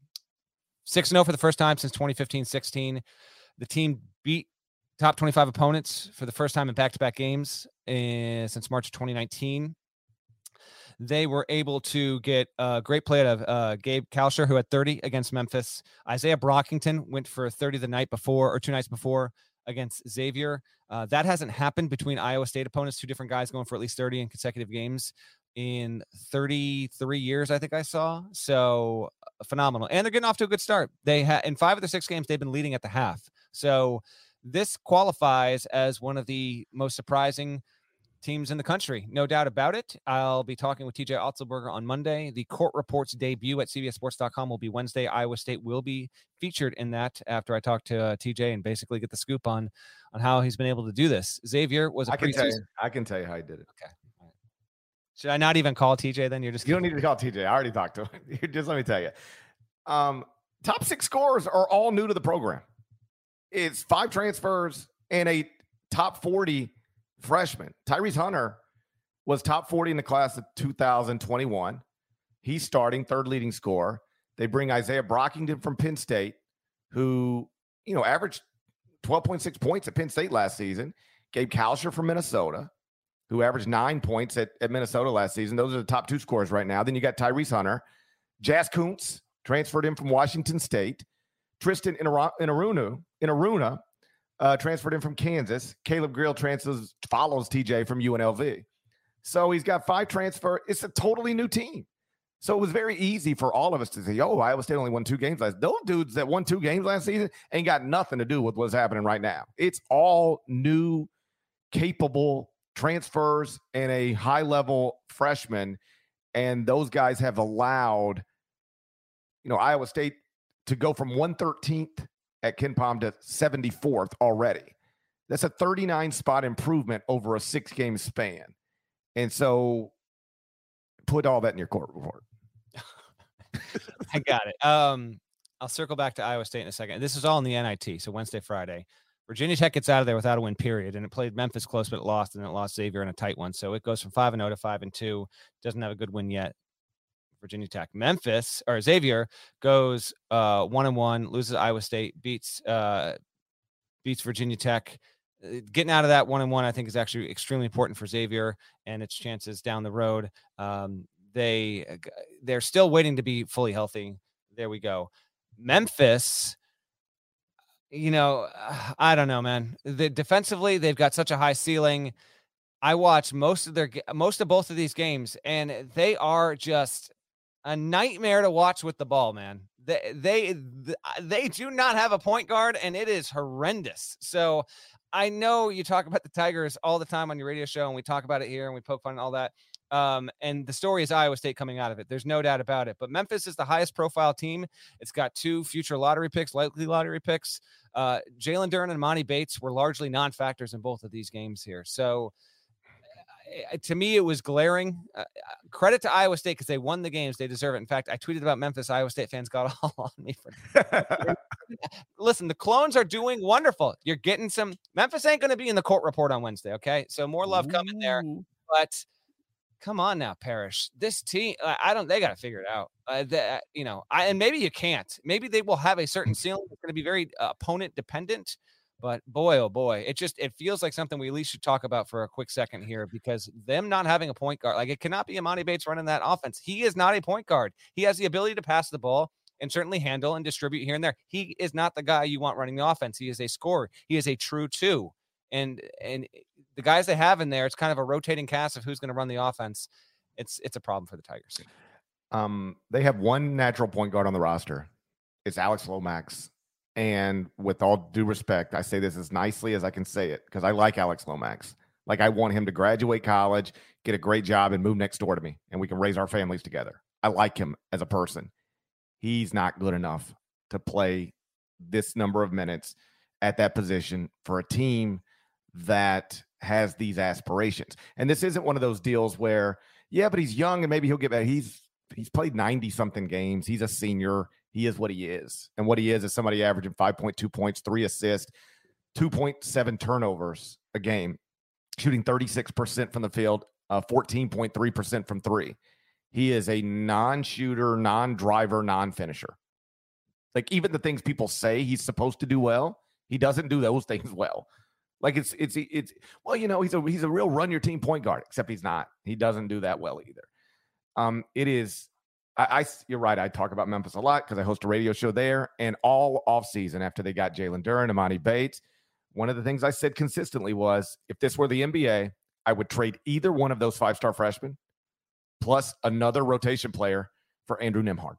six and oh for the first time since twenty fifteen sixteen. The team beat top twenty-five opponents for the first time in back-to-back games uh, since March of twenty nineteen. They were able to get a great play out of uh, Gabe Kalsher, who had thirty against Memphis. Isaiah Brockington went for thirty the night before, or two nights before, against Xavier. Uh, that hasn't happened between Iowa State opponents, two different guys going for at least thirty in consecutive games in thirty-three years, I think I saw. So uh, phenomenal. And they're getting off to a good start. They ha- in five of the six games, they've been leading at the half. So this qualifies as one of the most surprising teams in the country. No doubt about it. I'll be talking with T J Otzelberger on Monday. The Court Report's debut at C B S Sports dot com will be Wednesday. Iowa State will be featured in that after I talk to uh, T J and basically get the scoop on, on how he's been able to do this. Xavier was a I can, tell preseason. you, I can tell you how he did it. Okay. Should I not even call T J then? You're just You don't need to call T J. I already talked to him. Just let me tell you. Um, top six scorers are all new to the program. It's five transfers and a top forty freshman. Tyrese Hunter was top forty in the class of two thousand twenty-one. He's starting third leading scorer. They bring Isaiah Brockington from Penn State, who, you know, averaged twelve point six points at Penn State last season. Gabe Kalsher from Minnesota, who averaged nine points at, at Minnesota last season. Those are the top two scorers right now. Then you got Tyrese Hunter. Jas Kuntz transferred in from Washington State. Tristan Inaruna, Inaruna uh, transferred in from Kansas. Caleb Grill transfers, follows T J from U N L V. So he's got five transfer. It's a totally new team. So it was very easy for all of us to say, oh, Iowa State only won two games last. Those dudes that won two games last season ain't got nothing to do with what's happening right now. It's all new, capable transfers and a high-level freshman. And those guys have allowed, you know, Iowa State to go from one thirteenth at Ken Pom to seventy-fourth already. That's a thirty-nine spot improvement over a six-game span. And so put all that in your court report. I got it. Um, I'll circle back to Iowa State in a second. This is all in the N I T, so Wednesday, Friday. Virginia Tech gets out of there without a win, period, and it played Memphis close, but it lost, and it lost Xavier in a tight one. So it goes from five and oh to five and two. Doesn't have a good win yet. Virginia Tech. Memphis or Xavier goes uh, one and one, loses Iowa State, beats uh, beats Virginia Tech. Getting out of that one and one, I think, is actually extremely important for Xavier and its chances down the road. Um, they they're still waiting to be fully healthy. There we go. Memphis. You know, I don't know, man. The defensively, they've got such a high ceiling. I watch most of their most of both of these games, and they are just a nightmare to watch with the ball, man. They they they do not have a point guard, and it is horrendous. So I know you talk about the Tigers all the time on your radio show, and we talk about it here, and we poke fun and all that. Um, and the story is Iowa State coming out of it. There's no doubt about it. But Memphis is the highest profile team. It's got two future lottery picks, likely lottery picks. Uh, Jalen Duren and Monty Bates were largely non-factors in both of these games here. So uh, to me, it was glaring. Uh, credit to Iowa State because they won the games. They deserve it. In fact, I tweeted about Memphis. Iowa State fans got all on me for that. Listen, the clones are doing wonderful. You're getting some. Memphis ain't going to be in the court report on Wednesday, okay? So more love coming there. But come on now, Parrish. This team, I don't, they got to figure it out. Uh, the, you know, I, and maybe you can't. Maybe they will have a certain ceiling that's going to be very uh, opponent dependent. But boy, oh boy, it just, it feels like something we at least should talk about for a quick second here, because them not having a point guard, like it cannot be Imani Bates running that offense. He is not a point guard. He has the ability to pass the ball and certainly handle and distribute here and there. He is not the guy you want running the offense. He is a scorer. He is a true two. And, and the guys they have in there, it's kind of a rotating cast of who's going to run the offense. It's, it's a problem for the Tigers. Um, they have one natural point guard on the roster. It's Alex Lomax. And with all due respect, I say this as nicely as I can say it, because I like Alex Lomax. Like, I want him to graduate college, get a great job, and move next door to me, and we can raise our families together. I like him as a person. He's not good enough to play this number of minutes at that position for a team that has these aspirations. And this isn't one of those deals where, yeah, but he's young and maybe he'll get better. He's he's played ninety-something games. He's a senior. He is what he is. And what he is is somebody averaging five point two points, three assists, two point seven turnovers a game, shooting thirty-six percent from the field, uh, fourteen point three percent from three. He is a non-shooter, non-driver, non-finisher. Like, even the things people say he's supposed to do well, he doesn't do those things well. Like, it's, it's, it's, well, you know, he's a, he's a real run your team point guard, except he's not. He doesn't do that well either. Um, it is, I, I you're right. I talk about Memphis a lot because I host a radio show there, and all offseason after they got Jalen Duren, Imani Bates, one of the things I said consistently was, if this were the N B A, I would trade either one of those five-star freshmen plus another rotation player for Andrew Nembhard.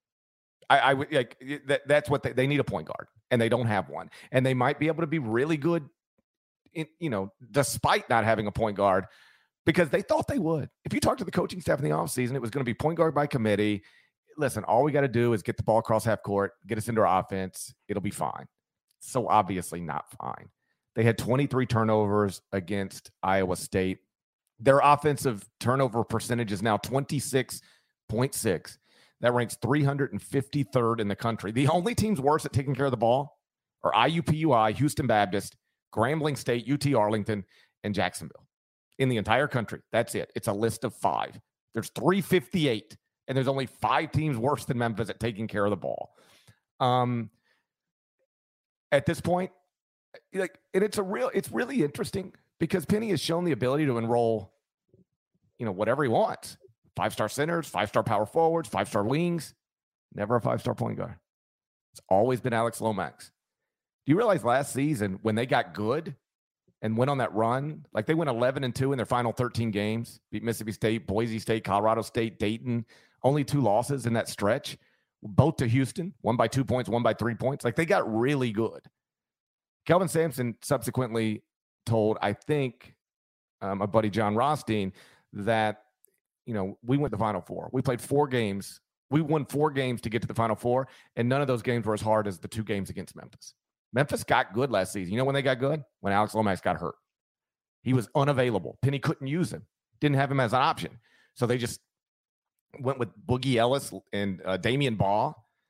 I, I would like that. That's what they, they need, a point guard, and they don't have one. And they might be able to be really good, in, you know, despite not having a point guard, because they thought they would. If you talk to the coaching staff in the offseason, it was going to be point guard by committee. Listen, all we got to do is get the ball across half court, get us into our offense. It'll be fine. So obviously not fine. They had twenty-three turnovers against Iowa State. Their offensive turnover percentage is now twenty-six point six. That ranks three hundred fifty-third in the country. The only teams worse at taking care of the ball are I U P U I, Houston Baptist, Grambling State, U T Arlington, and Jacksonville. In the entire country. That's it. It's a list of five. There's three hundred fifty-eight, and there's only five teams worse than Memphis at taking care of the ball. Um, at this point, like, and it's a real, it's really interesting because Penny has shown the ability to enroll, you know, whatever he wants. Five-star centers, five-star power forwards, five-star wings, never a five-star point guard. It's always been Alex Lomax. Do you realize last season when they got good and went on that run, like they went eleven and two in their final thirteen games, beat Mississippi State, Boise State, Colorado State, Dayton, only two losses in that stretch, both to Houston, one by two points, one by three points. Like, they got really good. Kelvin Sampson subsequently told, I think, um, my buddy John Rothstein, that you know, we went to the Final Four. We played four games. We won four games to get to the Final Four, and none of those games were as hard as the two games against Memphis. Memphis got good last season. You know when they got good? When Alex Lomax got hurt. He was unavailable. Penny couldn't use him. Didn't have him as an option. So they just went with Boogie Ellis and uh, Damian Baugh,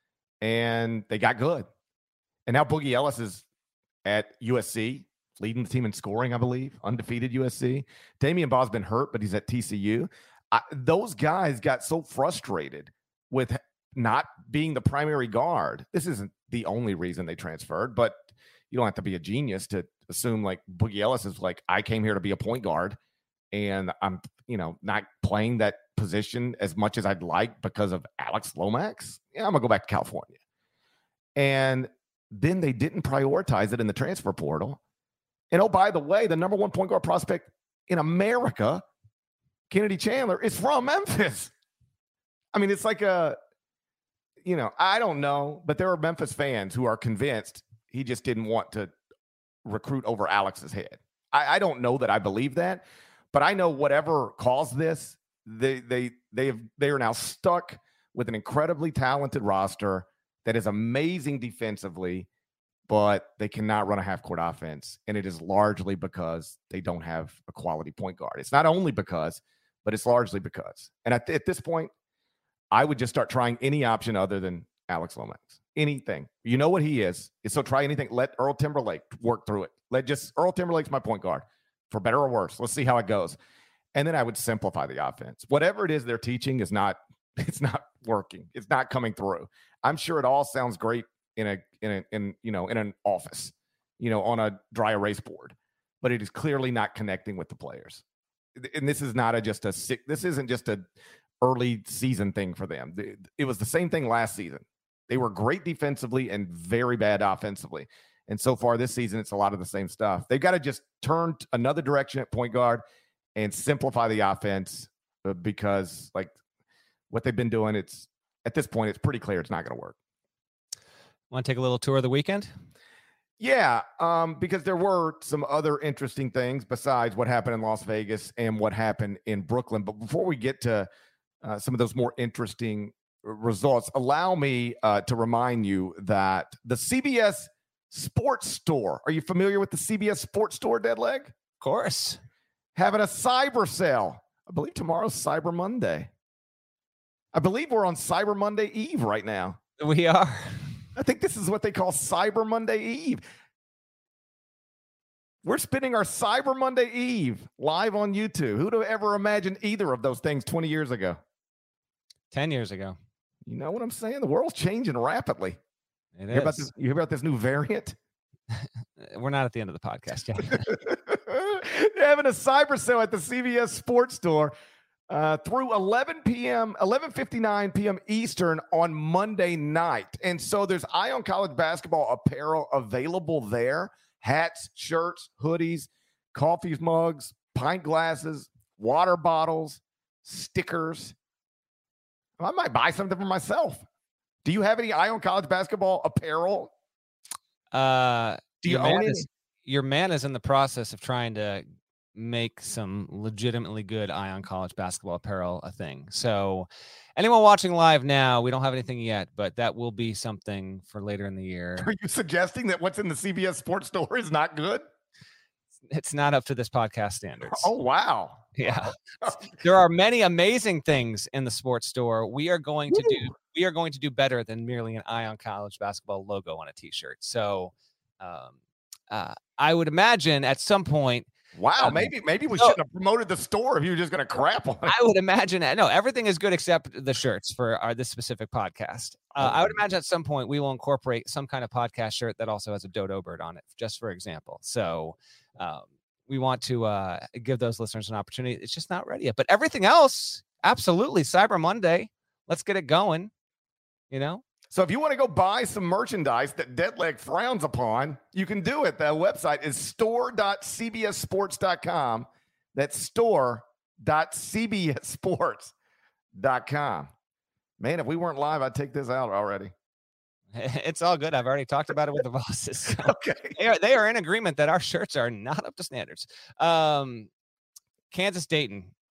and they got good. And now Boogie Ellis is at U S C, leading the team in scoring, I believe, undefeated U S C. Damian Baugh's been hurt, but he's at T C U. I, those guys got so frustrated with not being the primary guard. This isn't the only reason they transferred, but you don't have to be a genius to assume like Boogie Ellis is like, I came here to be a point guard and I'm, you know, not playing that position as much as I'd like because of Alex Lomax. Yeah, I'm gonna go back to California. And then they didn't prioritize it in the transfer portal. And oh, by the way, the number one point guard prospect in America, Kennedy Chandler, is from Memphis. I mean, it's like a, you know, I don't know, but there are Memphis fans who are convinced he just didn't want to recruit over Alex's head. I, I don't know that I believe that, but I know whatever caused this, they they they have they are now stuck with an incredibly talented roster that is amazing defensively, but they cannot run a half-court offense, and it is largely because they don't have a quality point guard. It's not only because, but it's largely because. And at, at this point, I would just start trying any option other than Alex Lomax. Anything. You know what he is. So try anything. Let Earl Timberlake work through it. Let just Earl Timberlake's my point guard, for better or worse. Let's see how it goes. And then I would simplify the offense. Whatever it is they're teaching is not, it's not working. It's not coming through. I'm sure it all sounds great in a, in a, in, you know, in an office, you know, on a dry erase board, but it is clearly not connecting with the players. And this is not a, just a sick, this isn't just a early season thing for them. It was the same thing last season. They were great defensively and very bad offensively. And so far this season, it's a lot of the same stuff. They've got to just turn another direction at point guard and simplify the offense because like what they've been doing, it's at this point, it's pretty clear it's not going to work. Want to take a little tour of the weekend? Yeah, um, because there were some other interesting things besides what happened in Las Vegas and what happened in Brooklyn. But before we get to uh, some of those more interesting results, allow me uh, to remind you that the C B S Sports Store, are you familiar with the C B S Sports Store, Deadleg? Of course. Having a cyber sale. I believe tomorrow's Cyber Monday. I believe we're on Cyber Monday Eve right now. We are. I think this is what they call Cyber Monday Eve. We're spending our Cyber Monday Eve live on YouTube. Who'd have ever imagined either of those things twenty years ago? ten years ago. You know what I'm saying? The world's changing rapidly. It you is. Hear about this, you hear about this new variant? We're not at the end of the podcast yet. They're having a cyber sale at the C B S Sports Store uh, through eleven p.m., eleven fifty-nine p.m. Eastern on Monday night. And so there's Ion College basketball apparel available there. Hats, shirts, hoodies, coffee mugs, pint glasses, water bottles, stickers. I might buy something for myself. Do you have any Ion College basketball apparel? Uh, Do you your own man it? is, your man is in the process of trying to make some legitimately good Ion College basketball apparel a thing. So anyone watching live now, we don't have anything yet, but that will be something for later in the year. Are you suggesting that what's in the C B S Sports Store is not good? It's not up to this podcast standards. Oh, wow. Yeah. There are many amazing things in the sports store. We are going to do we are going to do better than merely an Ion College basketball logo on a t-shirt. So um, uh, I would imagine at some point. Wow, um, maybe maybe we so, shouldn't have promoted the store if you were just going to crap on it. I would imagine no, everything is good except the shirts for our this specific podcast. Uh, I would imagine at some point we will incorporate some kind of podcast shirt that also has a dodo bird on it, just for example. So um, we want to uh, give those listeners an opportunity. It's just not ready yet. But everything else, absolutely. Cyber Monday. Let's get it going. You know? So if you want to go buy some merchandise that Deadleg frowns upon, you can do it. The website is store dot c b s sports dot com. That's store dot c b s sports dot com. Man, if we weren't live, I'd take this out already. It's all good. I've already talked about it with the bosses. So Okay. They are, they are in agreement that our shirts are not up to standards. Um, Kansas Dayton.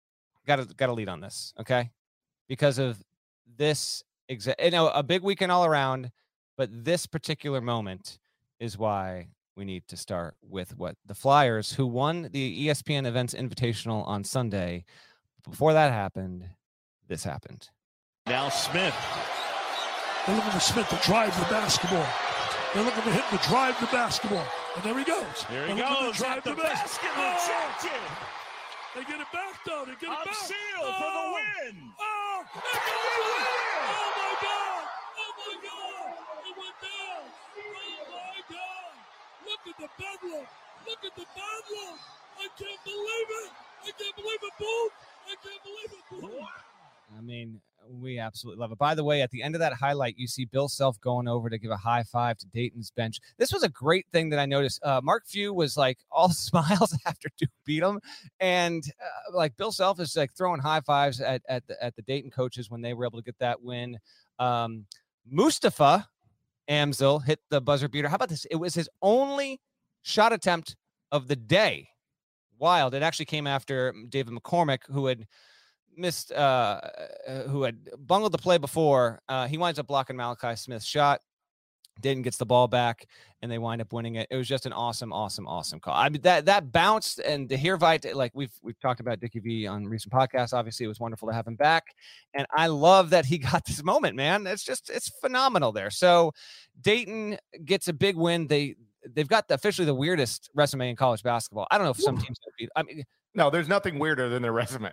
got to got to lead on this, okay? Because of this exact, you know, a big weekend all around, but this particular moment is why we need to start with what the Flyers, who won the E S P N Events Invitational on Sunday. Before that happened, this happened. Now Smith. They're looking for Smith to drive the basketball. They're looking for him to drive the basketball. And there he goes. There he They're goes. Drive the, the basket. basket. Oh! They get it back, though. They get it back. Seal oh! for the win. Oh! They got the win. Oh, my God. Oh, my God. It went down. Oh, my God. Look at the bedlam. Look at the bedlam. I can't believe it. I can't believe it, Boom. I can't believe it, Boom. I mean, we absolutely love it. By the way, at the end of that highlight, you see Bill Self going over to give a high five to Dayton's bench. This was a great thing that I noticed. Uh, Mark Few was like all smiles after Duke beat him. And uh, like Bill Self is like throwing high fives at, at, the, at the Dayton coaches when they were able to get that win. Um, Mustafa Amzil hit the buzzer beater. How about this? It was his only shot attempt of the day. Wild. It actually came after David McCormick, who had missed, uh, who had bungled the play before. Uh, he winds up blocking Malachi Smith's shot. Dayton gets the ball back, and they wind up winning it. It was just an awesome, awesome, awesome call. I mean, that that bounced, and to hear Vite, like we've we've talked about Dickie V on recent podcasts. Obviously, it was wonderful to have him back, and I love that he got this moment, man. It's just it's phenomenal there. So Dayton gets a big win. They they've got the, officially the weirdest resume in college basketball. I don't know if some teams beat. I mean, no, there's nothing weirder than their resume.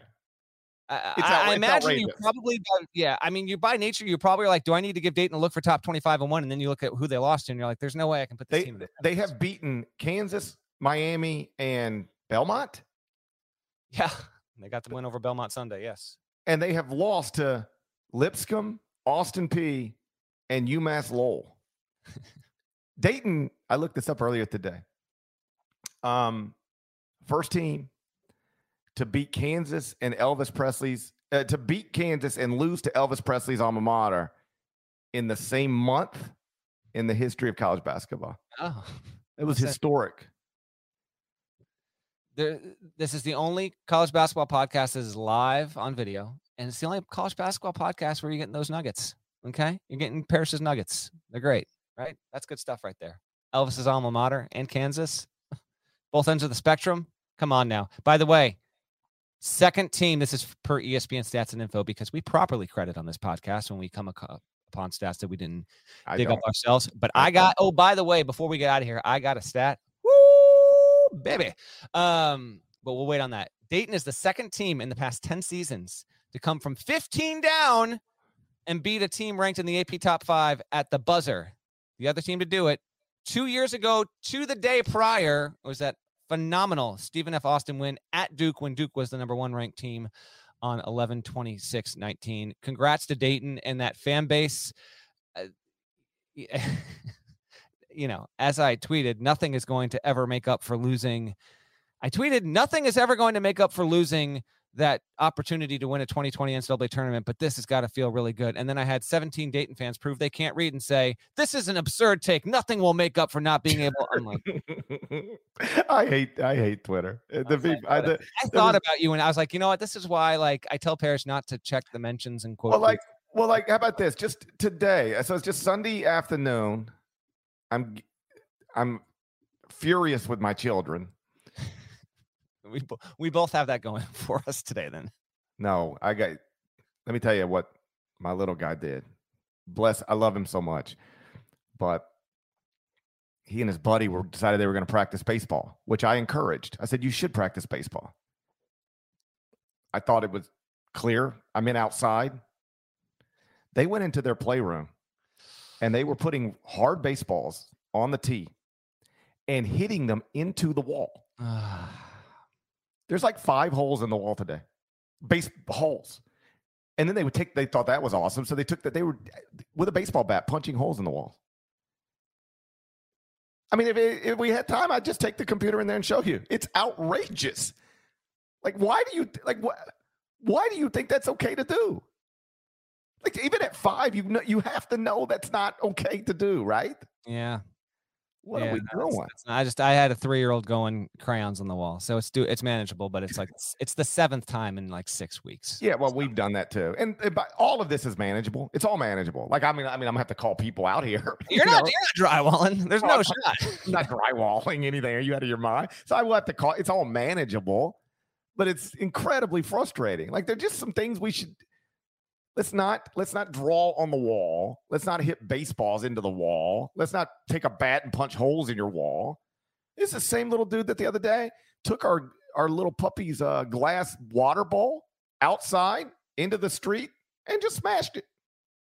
I, It's I, out- I it's imagine you outrageous. probably, yeah. I mean, you by nature, you probably are like, do I need to give Dayton a look for top twenty-five and one? And then you look at who they lost to, and you're like, there's no way I can put this They team in. they have beaten Kansas, Miami, and Belmont, Yeah, they got the win over Belmont Sunday. Yes. and they have lost to Lipscomb, Austin P, and UMass Lowell. Dayton, I looked this up earlier today. Um, first team to beat Kansas and Elvis Presley's uh, to beat Kansas and lose to Elvis Presley's alma mater in the same month in the history of college basketball. Oh, It was What's that? historic. there. This is the only college basketball podcast that is live on video, and it's the only college basketball podcast where you're getting those nuggets. Okay, you're getting Parrish's nuggets. They're great, right? That's good stuff right there. Elvis's alma mater and Kansas, both ends of the spectrum. Come on now. By the way, second team. This is per E S P N stats and info because we properly credit on this podcast when we come ac- upon stats that we didn't I dig don't. up ourselves. But I got, oh, by the way, before we get out of here, I got a stat. Woo, baby. Um, but we'll wait on that. Dayton is the second team in the past ten seasons to come from fifteen down and beat a team ranked in the A P top five at the buzzer. The other team to do it two years ago to the day prior was that phenomenal Stephen F. Austin win at Duke when Duke was the number one ranked team on eleven twenty-six nineteen. Congrats to Dayton and that fan base. Uh, you know, as I tweeted, nothing is going to ever make up for losing. I tweeted, nothing is ever going to make up for losing that opportunity to win a twenty twenty N C double A tournament, but this has got to feel really good. And then I had seventeen Dayton fans prove they can't read and say, this is an absurd take. Nothing will make up for not being able. I'm like, I hate I hate Twitter. Uh, The, I peop- I, the, I thought about you and I was like, you know what? This is why, like, I tell Parrish not to check the mentions and quote. well, like, well, like, how about this? Just today, so it's just Sunday afternoon. I'm, I'm furious with my children. we bo- we both have that going for us today. Then No, I got. Let me tell you what my little guy did. Bless, I love him so much, but he and his buddy were decided they were going to practice baseball, which I encouraged. I said you should practice baseball. I thought it was clear. I'm in outside. They went into their playroom, and they were putting hard baseballs on the tee and hitting them into the wall. There's like five holes in the wall today, base holes. And then they would take, they thought that was awesome. So they took that, they were with a baseball bat punching holes in the wall. I mean, if, if we had time, I'd just take the computer in there and show you. It's outrageous. Like, why do you, like, what, why do you think that's okay to do? Like, even at five, you know, you have to know that's not okay to do, right? yeah, What Yeah, are we no, it's- doing? it's not- I just I had a three year old going crayons on the wall, so it's do it's manageable, but it's like it's the seventh time in like six weeks. Yeah, well, we've done that too, and, and by, all of this is manageable. It's all manageable. Like I mean, I mean, I'm gonna have to call people out here. You're you not know? you're not drywalling. There's Well, no shot. I'm not drywalling anything. Are you out of your mind? So I will have to call. It's all manageable, but it's incredibly frustrating. Like there're just some things we should. Let's not let's not draw on the wall. Let's not hit baseballs into the wall. Let's not take a bat and punch holes in your wall. It's the same little dude that the other day took our our little puppy's uh, glass water bowl outside into the street and just smashed it.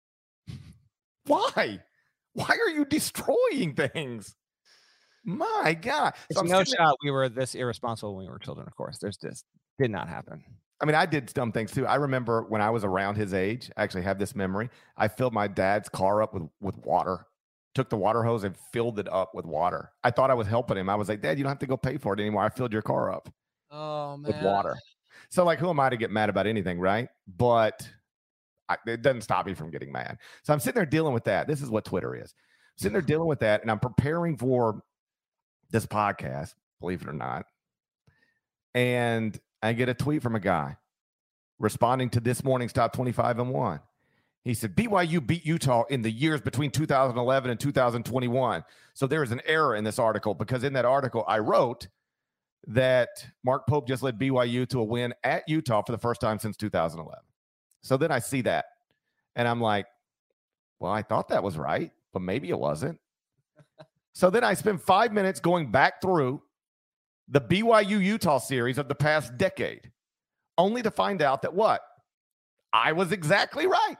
Why? Why are you destroying things? My God. It's So I'm no sitting shot we were this irresponsible when we were children, of course. There's just did not happen. I mean, I did dumb things too. I remember when I was around his age, I actually have this memory. I filled my dad's car up with, with water, took the water hose and filled it up with water. I thought I was helping him. I was like, Dad, you don't have to go pay for it anymore. I filled your car up Oh man. with water. So, like, who am I to get mad about anything, right? But I, it doesn't stop me from getting mad. So I'm sitting there dealing with that. This is what Twitter is. I'm sitting there dealing with that, and I'm preparing for this podcast, believe it or not. And I get a tweet from a guy responding to this morning's top twenty-five and one. He said, B Y U beat Utah in the years between two thousand eleven and two thousand twenty-one. So there is an error in this article because in that article I wrote that Mark Pope just led B Y U to a win at Utah for the first time since two thousand eleven. So then I see that and I'm like, well, I thought that was right, but maybe it wasn't. So then I spend five minutes going back through the B Y U Utah series of the past decade, only to find out that what? I was exactly right.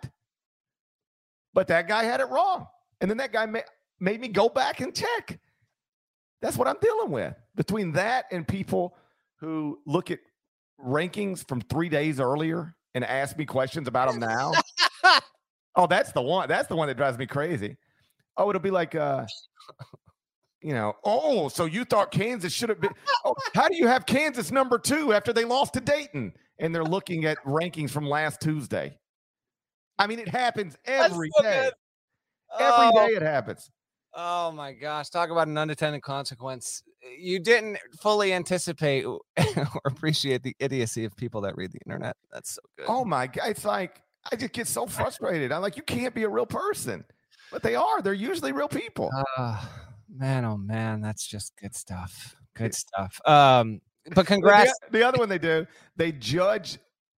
But that guy had it wrong. And then that guy ma- made me go back and check. That's what I'm dealing with. Between that and people who look at rankings from three days earlier and ask me questions about them now. Oh, that's the one. That's the one that drives me crazy. Oh, it'll be like, uh, you know, oh, so you thought Kansas should have been. Oh, how do you have Kansas number two after they lost to Dayton? And they're looking at rankings from last Tuesday. I mean, it happens every so day. good. Every Oh. day it happens. Oh my gosh, talk about an unintended consequence. You didn't fully anticipate or appreciate the idiocy of people that read the internet. That's so good. Oh my God. It's like, I just get so frustrated. I'm like, you can't be a real person. But they are. They're usually real people. Uh, man, oh man, that's just good stuff. Good stuff. Um, but congrats. The, the other one they do, they judge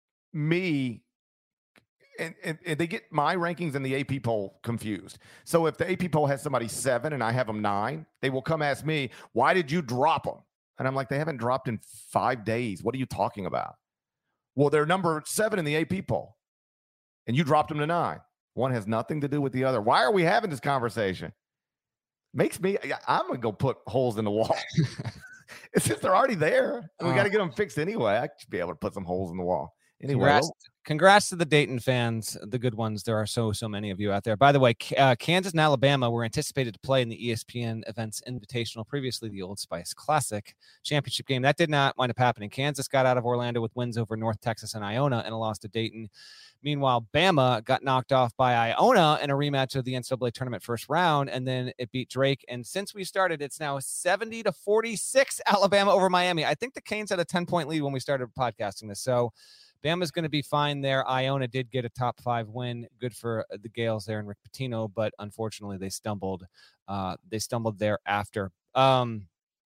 me and, and, and they get my rankings in the A P poll confused. So if the A P poll has somebody seven and I have them nine, they will come ask me, why did you drop them? And I'm like, they haven't dropped in five days. What are you talking about? Well, they're number seven in the A P poll and you dropped them to nine. One has nothing to do with the other. Why are we having this conversation? Makes me, I'm going to go put holes in the wall. It's just they're already there. And we got to get them fixed anyway. I should be able to put some holes in the wall. Anyway, Congrats, well, congrats to the Dayton fans, the good ones. There are so, so many of you out there. By the way, uh, Kansas and Alabama were anticipated to play in the E S P N Events Invitational, previously the Old Spice Classic championship game. That did not wind up happening. Kansas got out of Orlando with wins over North Texas and Iona and a loss to Dayton. Meanwhile, Bama got knocked off by Iona in a rematch of the N C double A tournament first round, and then it beat Drake. And since we started, it's now seventy to forty-six Alabama over Miami. I think the Canes had a ten-point lead when we started podcasting this. So Bama's going to be fine there. Iona did get a top five win. Good for the Gales there and Rick Pitino, but unfortunately they stumbled. Uh, they stumbled thereafter. Um,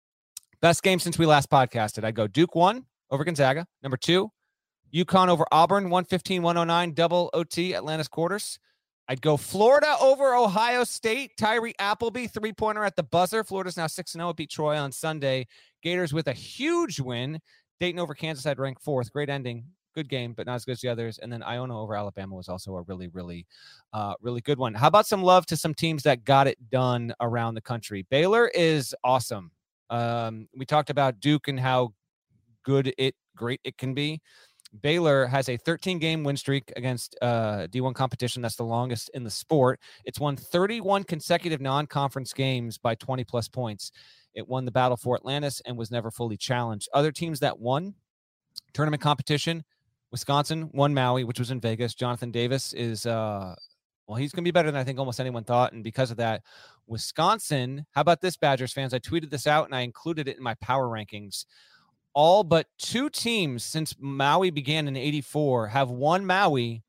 best game since we last podcasted. I go Duke one over Gonzaga. Number two, UConn over Auburn, one fifteen one oh nine, double O T, Atlantis quarters. I'd go Florida over Ohio State. Tyree Appleby, three-pointer at the buzzer. Florida's now six and oh. It beat Troy on Sunday. Gators with a huge win. Dayton over Kansas had ranked fourth. Great ending. Good game, but not as good as the others. And then Iona over Alabama was also a really, really, uh, really good one. How about some love to some teams that got it done around the country? Baylor is awesome. Um, we talked about Duke and how good it, great it can be. Baylor has a thirteen-game win streak against uh, D one competition. That's the longest in the sport. It's won thirty-one consecutive non-conference games by twenty-plus points. It won the battle for Atlantis and was never fully challenged. Other teams that won tournament competition, Wisconsin won Maui, which was in Vegas. Jonathan Davis is, uh, well, he's going to be better than I think almost anyone thought. And because of that, Wisconsin, how about this, Badgers fans? I tweeted this out and I included it in my power rankings. All but two teams since Maui began in eighty-four have won Maui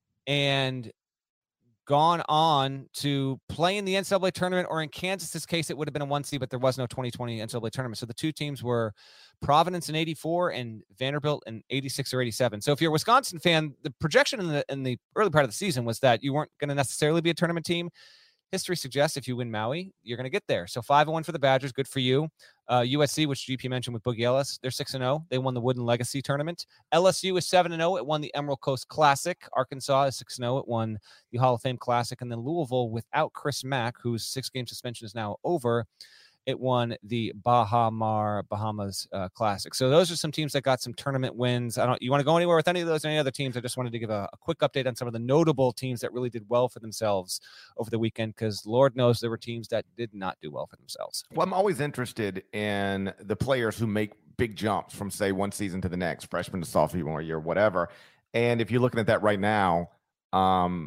and gone on to play in the N C double A tournament, or in Kansas's case, it would have been a one seed, but there was no twenty twenty N C double A tournament. So the two teams were Providence in eighty-four and Vanderbilt in eighty-six or eighty-seven. So if you're a Wisconsin fan, the projection in the in the early part of the season was that you weren't going to necessarily be a tournament team. History suggests if you win Maui, you're going to get there. So five and one for the Badgers. Good for you. Uh, U S C, which G P mentioned with Boogie Ellis, they're six and oh. They won the Wooden Legacy tournament. L S U is seven and oh. It won the Emerald Coast Classic. Arkansas is six and oh. It won the Hall of Fame Classic. And then Louisville, without Chris Mack, whose six-game suspension is now over, it won the Baha Mar Bahamas uh, Classic. So those are some teams that got some tournament wins. I don't. You want to go anywhere with any of those? Any other teams? I just wanted to give a, a quick update on some of the notable teams that really did well for themselves over the weekend, because Lord knows there were teams that did not do well for themselves. Well, I'm always interested in the players who make big jumps from, say, one season to the next, freshman to sophomore year, whatever. And if you're looking at that right now, um,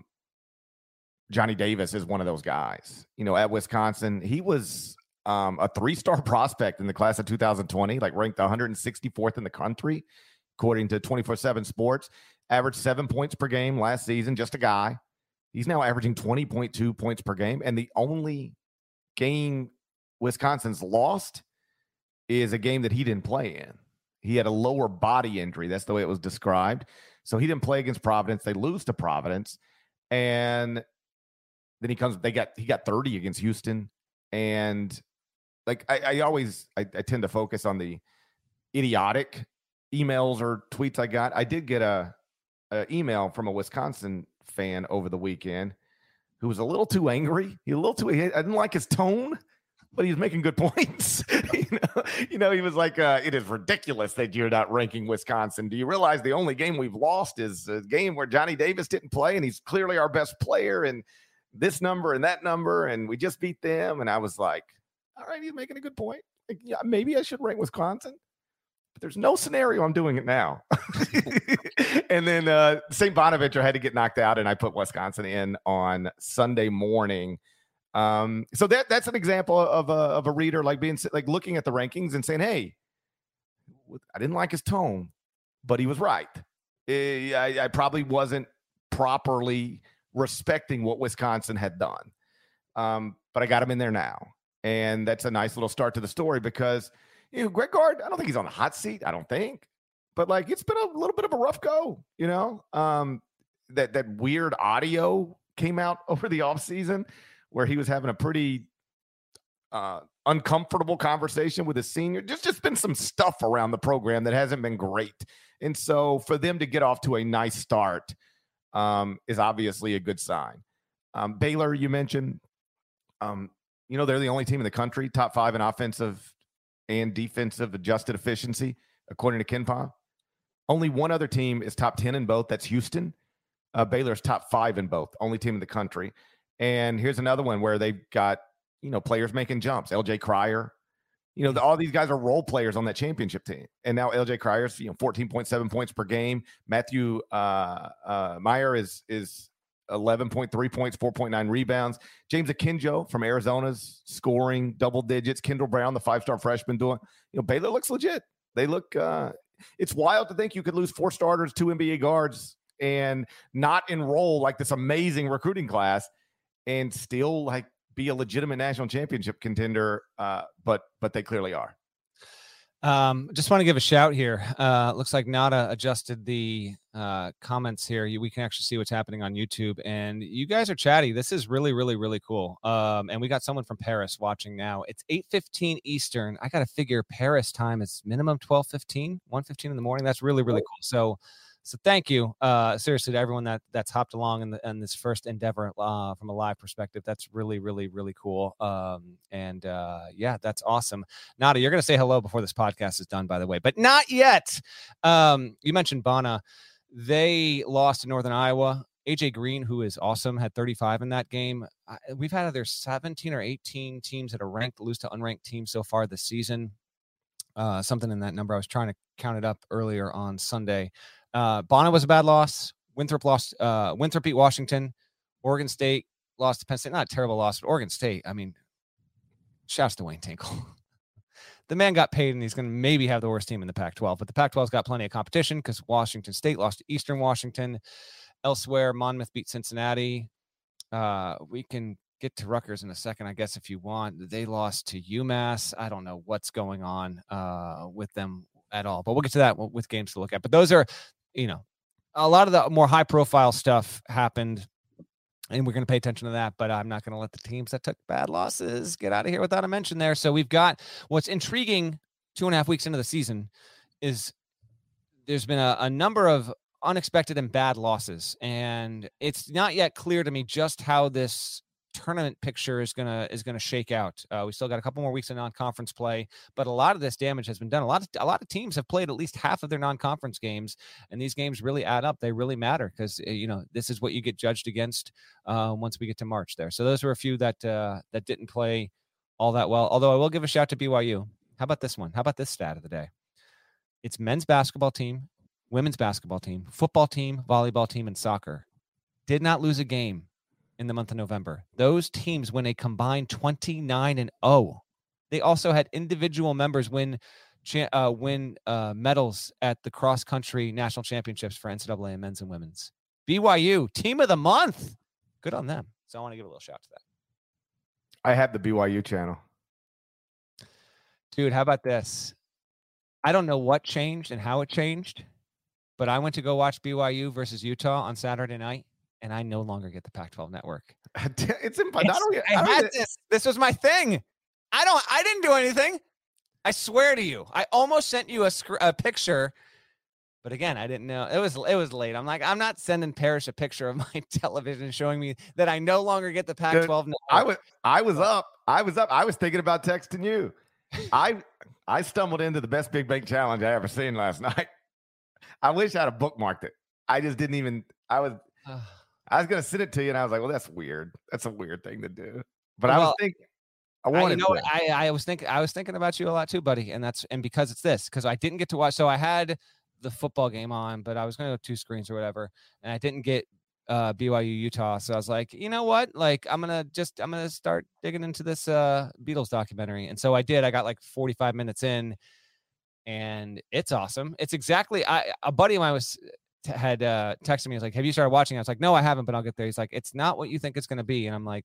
Johnny Davis is one of those guys. You know, at Wisconsin, he was Um, a three-star prospect in the class of two thousand twenty, like ranked one hundred sixty-fourth in the country, according to twenty-four seven Sports. Averaged seven points per game last season, just a guy. He's now averaging twenty point two points per game, and the only game Wisconsin's lost is a game that he didn't play in. He had a lower body injury. That's the way it was described. So he didn't play against Providence. They lose to Providence, and then he comes. They got he got thirty against Houston, and Like I, I always, I, I tend to focus on the idiotic emails or tweets I got. I did get a, a email from a Wisconsin fan over the weekend who was a little too angry. He a little too. I didn't like his tone, but he was making good points. you know, you know, he was like, uh, "It is ridiculous that you're not ranking Wisconsin. Do you realize the only game we've lost is a game where Johnny Davis didn't play, and he's clearly our best player, and this number and that number, and we just beat them." And I was like, all right, he's making a good point. Like, yeah, maybe I should rank Wisconsin, but there's no scenario I'm doing it now. And then uh, Saint Bonaventure had to get knocked out, and I put Wisconsin in on Sunday morning. Um, so that that's an example of a of a reader like being like looking at the rankings and saying, "Hey, I didn't like his tone, but he was right. I, I probably wasn't properly respecting what Wisconsin had done, um, but I got him in there now." And that's a nice little start to the story because, you know, Greg Gard, I don't think he's on the hot seat. I don't think. But, like, it's been a little bit of a rough go, you know. Um, that that weird audio came out over the offseason where he was having a pretty uh, uncomfortable conversation with his senior. Just, just been some stuff around the program that hasn't been great. And so for them to get off to a nice start um, is obviously a good sign. Um, Baylor, you mentioned. Um, You know, they're the only team in the country, top five in offensive and defensive adjusted efficiency, according to KenPom. Only one other team is top ten in both. That's Houston. Uh, Baylor's top five in both, only team in the country. And here's another one where they've got, you know, players making jumps. L J Cryer. You know, the, all these guys are role players on that championship team. And now L J Cryer's, you know, fourteen point seven points per game. Matthew uh, uh, Meyer is is eleven point three points, four point nine rebounds. James Akinjo from Arizona's scoring double digits. Kendall Brown, the five-star freshman, doing, you know, Baylor looks legit. They look, uh, it's wild to think you could lose four starters, two N B A guards, and not enroll like this amazing recruiting class and still like be a legitimate national championship contender. Uh, but, but they clearly are. Um, just want to give a shout here. Uh, looks like Nada adjusted the uh, comments here. You, we can actually see what's happening on YouTube, and you guys are chatty. This is really, really, really cool. Um, and we got someone from Paris watching now. It's eight fifteen Eastern. I got to figure Paris time is minimum twelve fifteen, one fifteen in the morning. That's really, really cool. So, So thank you, uh, seriously, to everyone that that's hopped along in, the, in this first endeavor uh, from a live perspective. That's really, really, really cool. Um, and uh, yeah, that's awesome. Nada, you're going to say hello before this podcast is done, by the way, but not yet. Um, you mentioned Bana. They lost to Northern Iowa. A J Green, who is awesome, had thirty-five in that game. I, we've had either seventeen or eighteen teams that are ranked lose to unranked teams so far this season. Uh, something in that number. I was trying to count it up earlier on Sunday. Uh, Bana was a bad loss. Winthrop lost. Uh, Winthrop beat Washington. Oregon State lost to Penn State. Not a terrible loss, but Oregon State. I mean, shouts to Wayne Tinkle. The man got paid, and he's going to maybe have the worst team in the Pac twelve. But the Pac twelve's got plenty of competition because Washington State lost to Eastern Washington. Elsewhere, Monmouth beat Cincinnati. Uh, we can get to Rutgers in a second, I guess, if you want. They lost to UMass. I don't know what's going on uh, with them at all, but we'll get to that with games to look at. But those are, you know, a lot of the more high-profile stuff happened, and we're going to pay attention to that, but I'm not going to let the teams that took bad losses get out of here without a mention there. So we've got what's intriguing two and a half weeks into the season is there's been a, a number of unexpected and bad losses, and it's not yet clear to me just how this tournament picture is gonna is gonna shake out. Uh, we still got a couple more weeks of non-conference play, but a lot of this damage has been done. A lot of a lot of teams have played at least half of their non-conference games, and these games really add up. They really matter because you know this is what you get judged against uh, once we get to March there. So those were a few that uh, that didn't play all that well. Although I will give a shout to B Y U. How about this one? How about this stat of the day? It's men's basketball team, women's basketball team, football team, volleyball team, and soccer did not lose a game in the month of November. Those teams win a combined twenty-nine and oh. They also had individual members win uh, win uh, medals at the cross country national championships for N C double A and men's and women's. B Y U team of the month. Good on them. So I want to give a little shout to that. I have the B Y U channel. Dude, how about this? I don't know what changed and how it changed, but I went to go watch B Y U versus Utah on Saturday night, and I no longer get the Pac twelve network. It's impossible. I, I had this. This was my thing. I don't. I didn't do anything. I swear to you. I almost sent you a, a picture, but again, I didn't know. It was it was late. I'm like, I'm not sending Parrish a picture of my television showing me that I no longer get the Pac twelve network. I was I was up. I was up. I was thinking about texting you. I I stumbled into the best big bank challenge I ever seen last night. I wish I'd have bookmarked it. I just didn't even. I was. I was gonna send it to you, and I was like, "Well, that's weird. That's a weird thing to do." But well, I was thinking, I wanted. I, you know, what, I I was thinking, I was thinking about you a lot too, buddy. And that's and because it's this, because I didn't get to watch. So I had the football game on, but I was gonna go two screens or whatever, and I didn't get uh, B Y U Utah. So I was like, you know what? Like, I'm gonna just I'm gonna start digging into this uh, Beatles documentary, and so I did. I got like forty-five minutes in, and it's awesome. It's exactly. I a buddy of mine was. had uh texted me. He was like, have you started watching? I was like, no, I haven't, but I'll get there. He's like, it's not what you think it's going to be. And I'm like,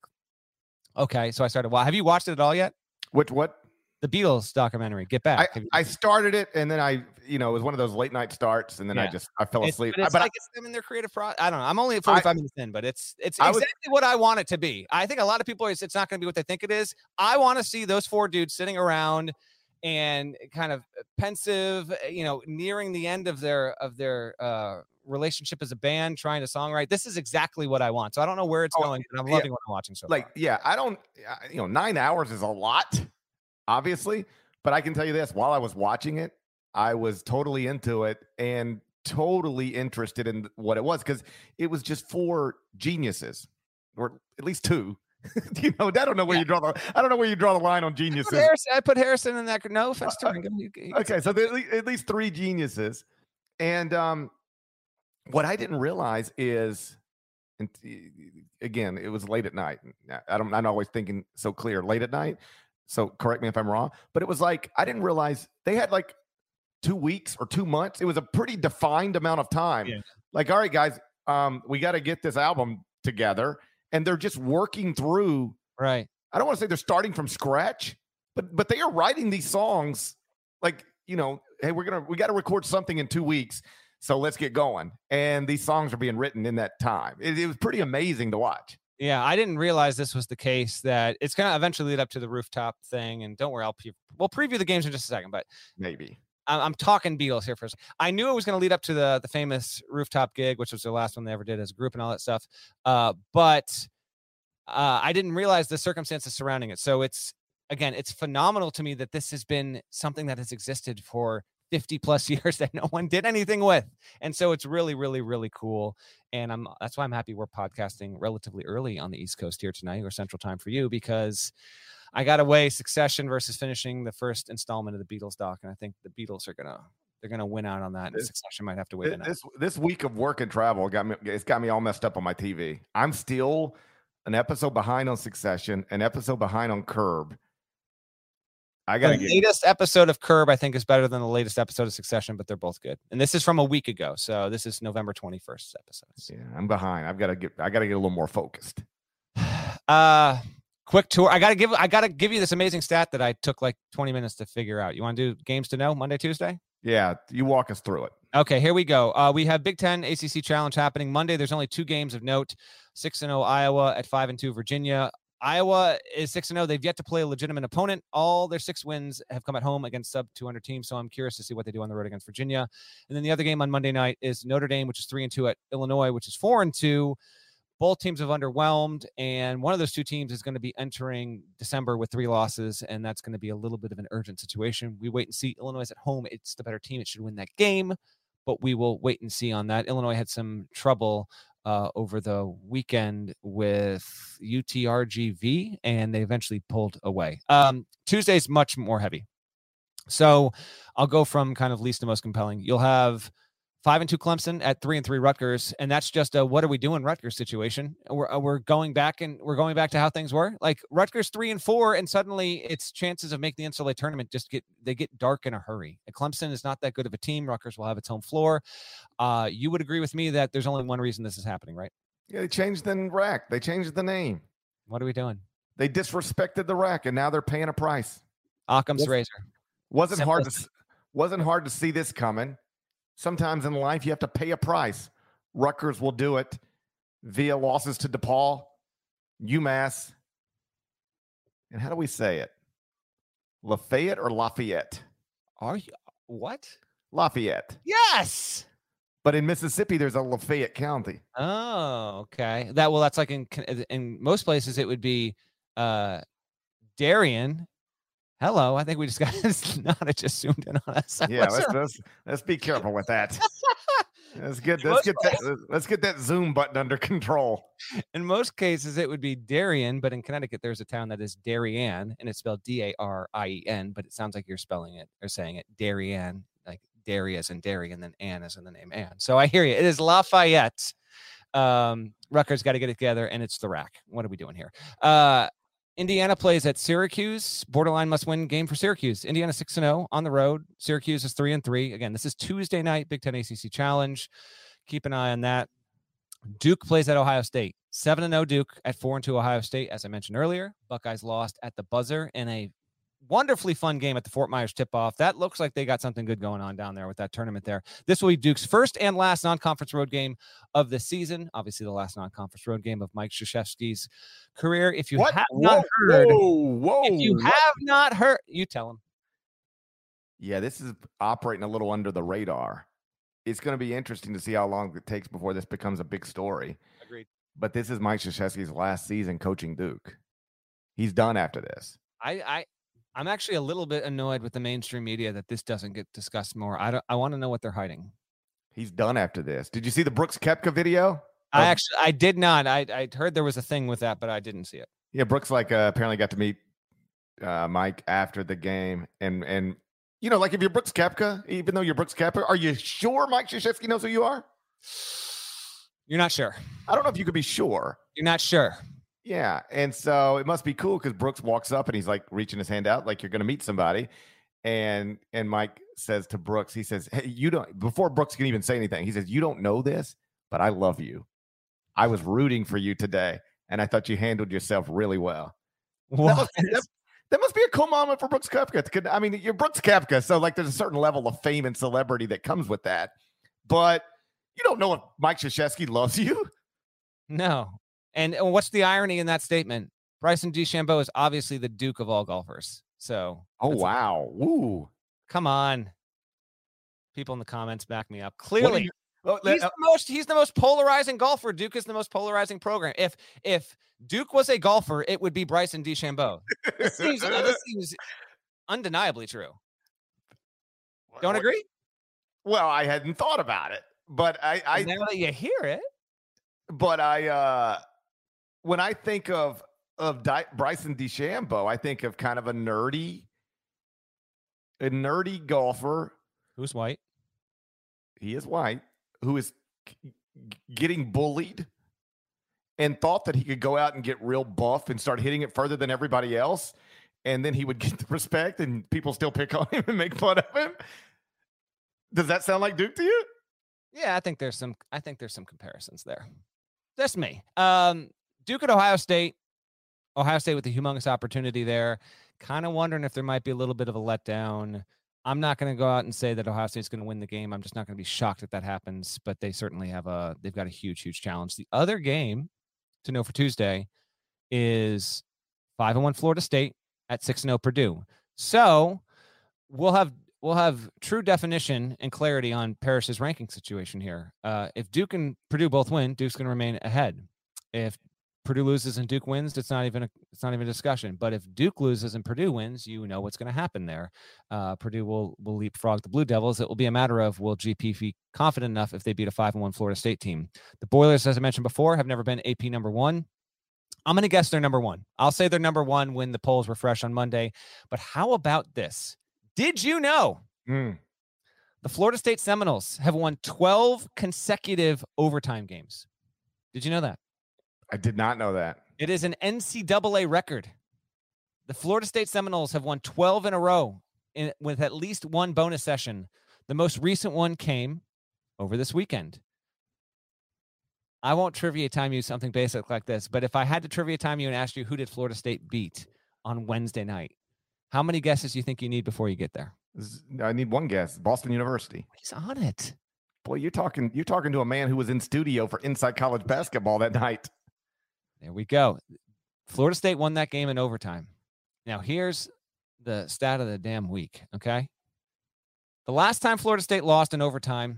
okay. So I started, well, have you watched it at all yet? Which, what? The Beatles documentary, Get Back. I, I started it, and then I, you know, it was one of those late night starts, and then yeah. I just, I fell it's, asleep. But it's but like I, it's them in their creative process. I don't know. I'm only at forty-five I, minutes in, but it's, it's I exactly was, what I want it to be. I think a lot of people, it's, it's not going to be what they think it is. I want to see those four dudes sitting around and kind of pensive, you know, nearing the end of their, of their, uh, relationship as a band, trying to songwrite. This is exactly what I want. So I don't know where it's oh, going, but I'm loving yeah. what I'm watching so like, far. Yeah, I don't, you know, nine hours is a lot, obviously, but I can tell you this, while I was watching it, I was totally into it and totally interested in what it was, because it was just four geniuses, or at least two. you know, I don't know where yeah. you draw the, I don't know where you draw the line on geniuses. I put Harrison, I put Harrison in that. No offense to him. Uh, okay, so at least, at least three geniuses. And, um, what I didn't realize is, and again, it was late at night. I don't, I'm not always thinking so clear late at night. So correct me if I'm wrong, but it was like, I didn't realize they had like two weeks or two months. It was a pretty defined amount of time. Yeah. Like, all right, guys, um, we got to get this album together, and they're just working through. Right. I don't want to say they're starting from scratch, but, but they are writing these songs like, you know, hey, we're going to, we got to record something in two weeks. So let's get going. And these songs are being written in that time. It, it was pretty amazing to watch. Yeah, I didn't realize this was the case, that it's going to eventually lead up to the rooftop thing. And don't worry, I'll pre- we'll preview the games in just a second. But maybe. I'm, I'm talking Beatles here for a second. I knew it was going to lead up to the, the famous rooftop gig, which was the last one they ever did as a group and all that stuff. Uh, but uh, I didn't realize the circumstances surrounding it. So it's, again, it's phenomenal to me that this has been something that has existed for fifty plus years that no one did anything with. And so it's really, really, really cool. And I'm, that's why I'm happy we're podcasting relatively early on the East Coast here tonight, or Central Time for you, because I got to weigh Succession versus finishing the first installment of the Beatles doc. And I think the Beatles are going to, they're going to win out on that. And this, Succession might have to wait. This, this week of work and travel got me, it's got me all messed up on my T V. I'm still an episode behind on Succession, an episode behind on Curb. I gotta the get latest episode of Curb, I think, is better than the latest episode of Succession, but they're both good. And this is from a week ago, so this is November twenty-first episodes. Yeah, I'm behind. I've got to get. I got to get a little more focused. Uh, quick tour. I gotta give. I gotta give you this amazing stat that I took like twenty minutes to figure out. You want to do games to know Monday, Tuesday? Yeah, you walk us through it. Okay, here we go. Uh, we have Big Ten A C C Challenge happening Monday. There's only two games of note: six and zero Iowa at five and two Virginia. Iowa is six and zero. They've yet to play a legitimate opponent. All their six wins have come at home against sub two hundred teams. So I'm curious to see what they do on the road against Virginia. And then the other game on Monday night is Notre Dame, which is three and two at Illinois, which is four and two. Both teams have underwhelmed, and one of those two teams is going to be entering December with three losses, and that's going to be a little bit of an urgent situation. We wait and see. Illinois is at home. It's the better team. It should win that game, but we will wait and see on that. Illinois had some trouble uh, over the weekend with U T R G V, and they eventually pulled away. Um, Tuesday's much more heavy. So I'll go from kind of least to most compelling. You'll have Five and two Clemson at three and three Rutgers, and that's just a what are we doing Rutgers situation. We're we're going back and we're going back to how things were. Like Rutgers three and four, and suddenly its chances of making the N C double A tournament just get they get dark in a hurry. And Clemson is not that good of a team. Rutgers will have its home floor. Uh, you would agree with me that there's only one reason this is happening, right? Yeah, they changed the rack. They changed the name. What are we doing? They disrespected the rack, and now they're paying a price. Occam's Yes. razor. Wasn't Simple. hard to wasn't hard to see this coming. Sometimes in life, you have to pay a price. Rutgers will do it via losses to DePaul, UMass, and how do we say it? Lafayette or Lafayette? Are you what? Lafayette. Yes. But in Mississippi, there's a Lafayette County. Oh, okay. That well, that's like in in most places it would be uh, Darien. Hello, I think we just got Nada just zoomed in on us. Yeah, let's, let's let's be careful with that. Let's get let's get that let's get that Zoom button under control. In most cases, it would be Darien, but in Connecticut, there's a town that is Darien, and it's spelled D A R I E N, but it sounds like you're spelling it or saying it Darien, like Dairy as in dairy, and then Ann as in the name Ann. So I hear you. It is Lafayette. Um, Rutgers got to get it together, and it's the rack. What are we doing here? Uh, Indiana plays at Syracuse. Borderline must-win game for Syracuse. Indiana six and zero on the road. Syracuse is three and three. Again, this is Tuesday night Big Ten A C C Challenge. Keep an eye on that. Duke plays at Ohio State. seven and zero Duke at four and two Ohio State. As I mentioned earlier, Buckeyes lost at the buzzer in a wonderfully fun game at the Fort Myers tip-off. That looks like they got something good going on down there with that tournament there. This will be Duke's first and last non-conference road game of the season. Obviously, the last non-conference road game of Mike Krzyzewski's career. If you What? have Whoa, not heard, whoa, whoa, if you what? have not heard, you tell them. Yeah, this is operating a little under the radar. It's going to be interesting to see how long it takes before this becomes a big story. Agreed. But this is Mike Krzyzewski's last season coaching Duke. He's done after this. I, I, I'm actually a little bit annoyed with the mainstream media that this doesn't get discussed more. I don't. I want to know what they're hiding. He's done after this. Did you see the Brooks Koepka video? I Of- actually, I did not. I, I heard there was a thing with that, but I didn't see it. Yeah, Brooks like uh, apparently got to meet uh, Mike after the game, and and you know, like if you're Brooks Koepka, even though you're Brooks Koepka, are you sure Mike Krzyzewski knows who you are? You're not sure. I don't know if you could be sure. You're not sure. Yeah, and so it must be cool because Brooks walks up and he's like reaching his hand out like you're going to meet somebody, and and Mike says to Brooks, he says, "Hey, you don't." Before Brooks can even say anything, he says, "You don't know this, but I love you. I was rooting for you today, and I thought you handled yourself really well." That must, that, that must be a cool moment for Brooks Koepka. I mean, you're Brooks Koepka, so like there's a certain level of fame and celebrity that comes with that, but you don't know if Mike Krzyzewski loves you. No. And uh, what's the irony in that statement? Bryson DeChambeau is obviously the Duke of all golfers. So, Oh that's a- wow, woo! come on. People in the comments back me up. What do Clearly, you- oh, he's uh, the most he's the most polarizing golfer. Duke is the most polarizing program. If if Duke was a golfer, it would be Bryson DeChambeau. This seems, uh, this seems undeniably true. Don't agree? Well, I hadn't thought about it, but I, I Now that you hear it, but I, uh, when I think of of Di- Bryson DeChambeau, I think of kind of a nerdy, a nerdy golfer. who's white? He is white, who is g- g- getting bullied and thought that he could go out and get real buff and start hitting it further than everybody else. And then he would get the respect and people still pick on him and make fun of him. Does that sound like Duke to you? Yeah, I think there's some I think there's some comparisons there. That's me. Um, Duke at Ohio State. Ohio State with a humongous opportunity there. Kind of wondering if there might be a little bit of a letdown. I'm not going to go out and say that Ohio State's going to win the game. I'm just not going to be shocked if that happens, but they certainly have a they've got a huge, huge challenge. The other game to know for Tuesday is five and one Florida State at six and oh Purdue. So we'll have we'll have true definition and clarity on Parrish's ranking situation here. Uh, if Duke and Purdue both win, Duke's going to remain ahead. If Purdue loses and Duke wins, it's not even a it's not even a discussion. But if Duke loses and Purdue wins, you know what's going to happen there. Uh, Purdue will will leapfrog the Blue Devils. It will be a matter of will G P be confident enough if they beat a five and one Florida State team. The Boilers, as I mentioned before, have never been A P number one. I'm going to guess they're number one. I'll say they're number one when the polls refresh on Monday. But how about this? Did you know Mm. the Florida State Seminoles have won twelve consecutive overtime games? Did you know that? I did not know that. It is an N C double A record. The Florida State Seminoles have won twelve in a row in, with at least one bonus session. The most recent one came over this weekend. I won't trivia time you something basic like this, but if I had to trivia time you and ask you who did Florida State beat on Wednesday night, how many guesses do you think you need before you get there? I need one guess. Boston University. He's on it. Boy, you're talking you're talking to a man who was in studio for Inside College Basketball that night. There we go. Florida State won that game in overtime. Now, here's the stat of the damn week, okay? The last time Florida State lost in overtime,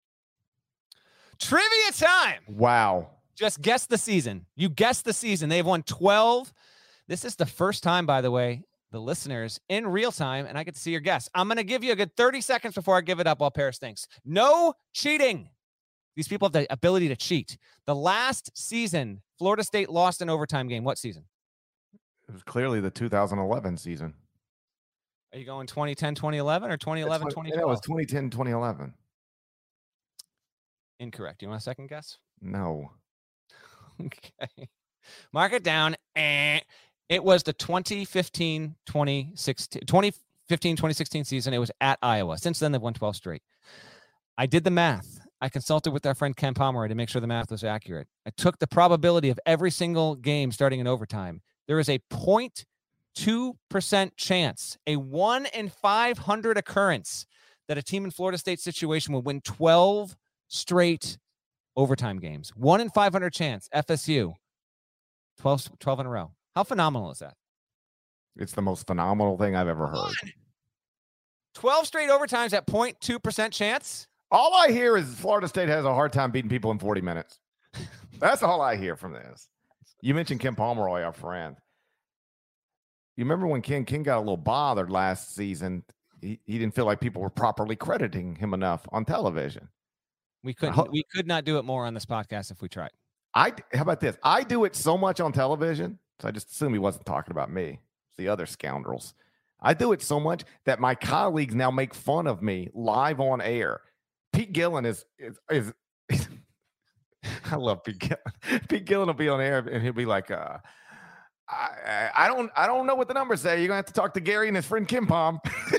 trivia time. Wow. Just guess the season. You guess the season. They've won twelve. This is the first time, by the way, the listeners in real time, and I get to see your guess. I'm going to give you a good thirty seconds before I give it up while Paris thinks. No cheating. These people have the ability to cheat. The last season, Florida State lost an overtime game. What season? It was clearly the two thousand eleven season. Are you going twenty ten, twenty eleven, or twenty eleven, twenty twelve? That was twenty ten, twenty eleven. Incorrect. You want a second guess? No. Okay. Mark it down. Eh. It was the twenty fifteen, twenty sixteen, twenty fifteen, twenty sixteen season. It was at Iowa. Since then, they've won twelve straight. I did the math. I consulted with our friend Ken Pomeroy to make sure the math was accurate. I took the probability of every single game starting in overtime. There is a zero point two percent chance, a one in five hundred occurrence, that a team in Florida State situation will win twelve straight overtime games. one in five hundred chance. F S U. twelve, twelve in a row. How phenomenal is that? It's the most phenomenal thing I've ever heard. twelve straight overtimes at zero point two percent chance? All I hear is Florida State has a hard time beating people in forty minutes. That's all I hear from this. You mentioned Ken Pomeroy, our friend. You remember when Ken Ken got a little bothered last season? He, he didn't feel like people were properly crediting him enough on television. We couldn't. We could not do it more on this podcast if we tried. I how about this? I do it so much on television, so I just assume he wasn't talking about me. It's the other scoundrels. I do it so much that my colleagues now make fun of me live on air. Pete Gillen is is, is, is I love Pete Gillen. Pete Gillen will be on air and he'll be like, uh, I, I don't I don't know what the numbers say. You're gonna have to talk to Gary and his friend Kim Pom.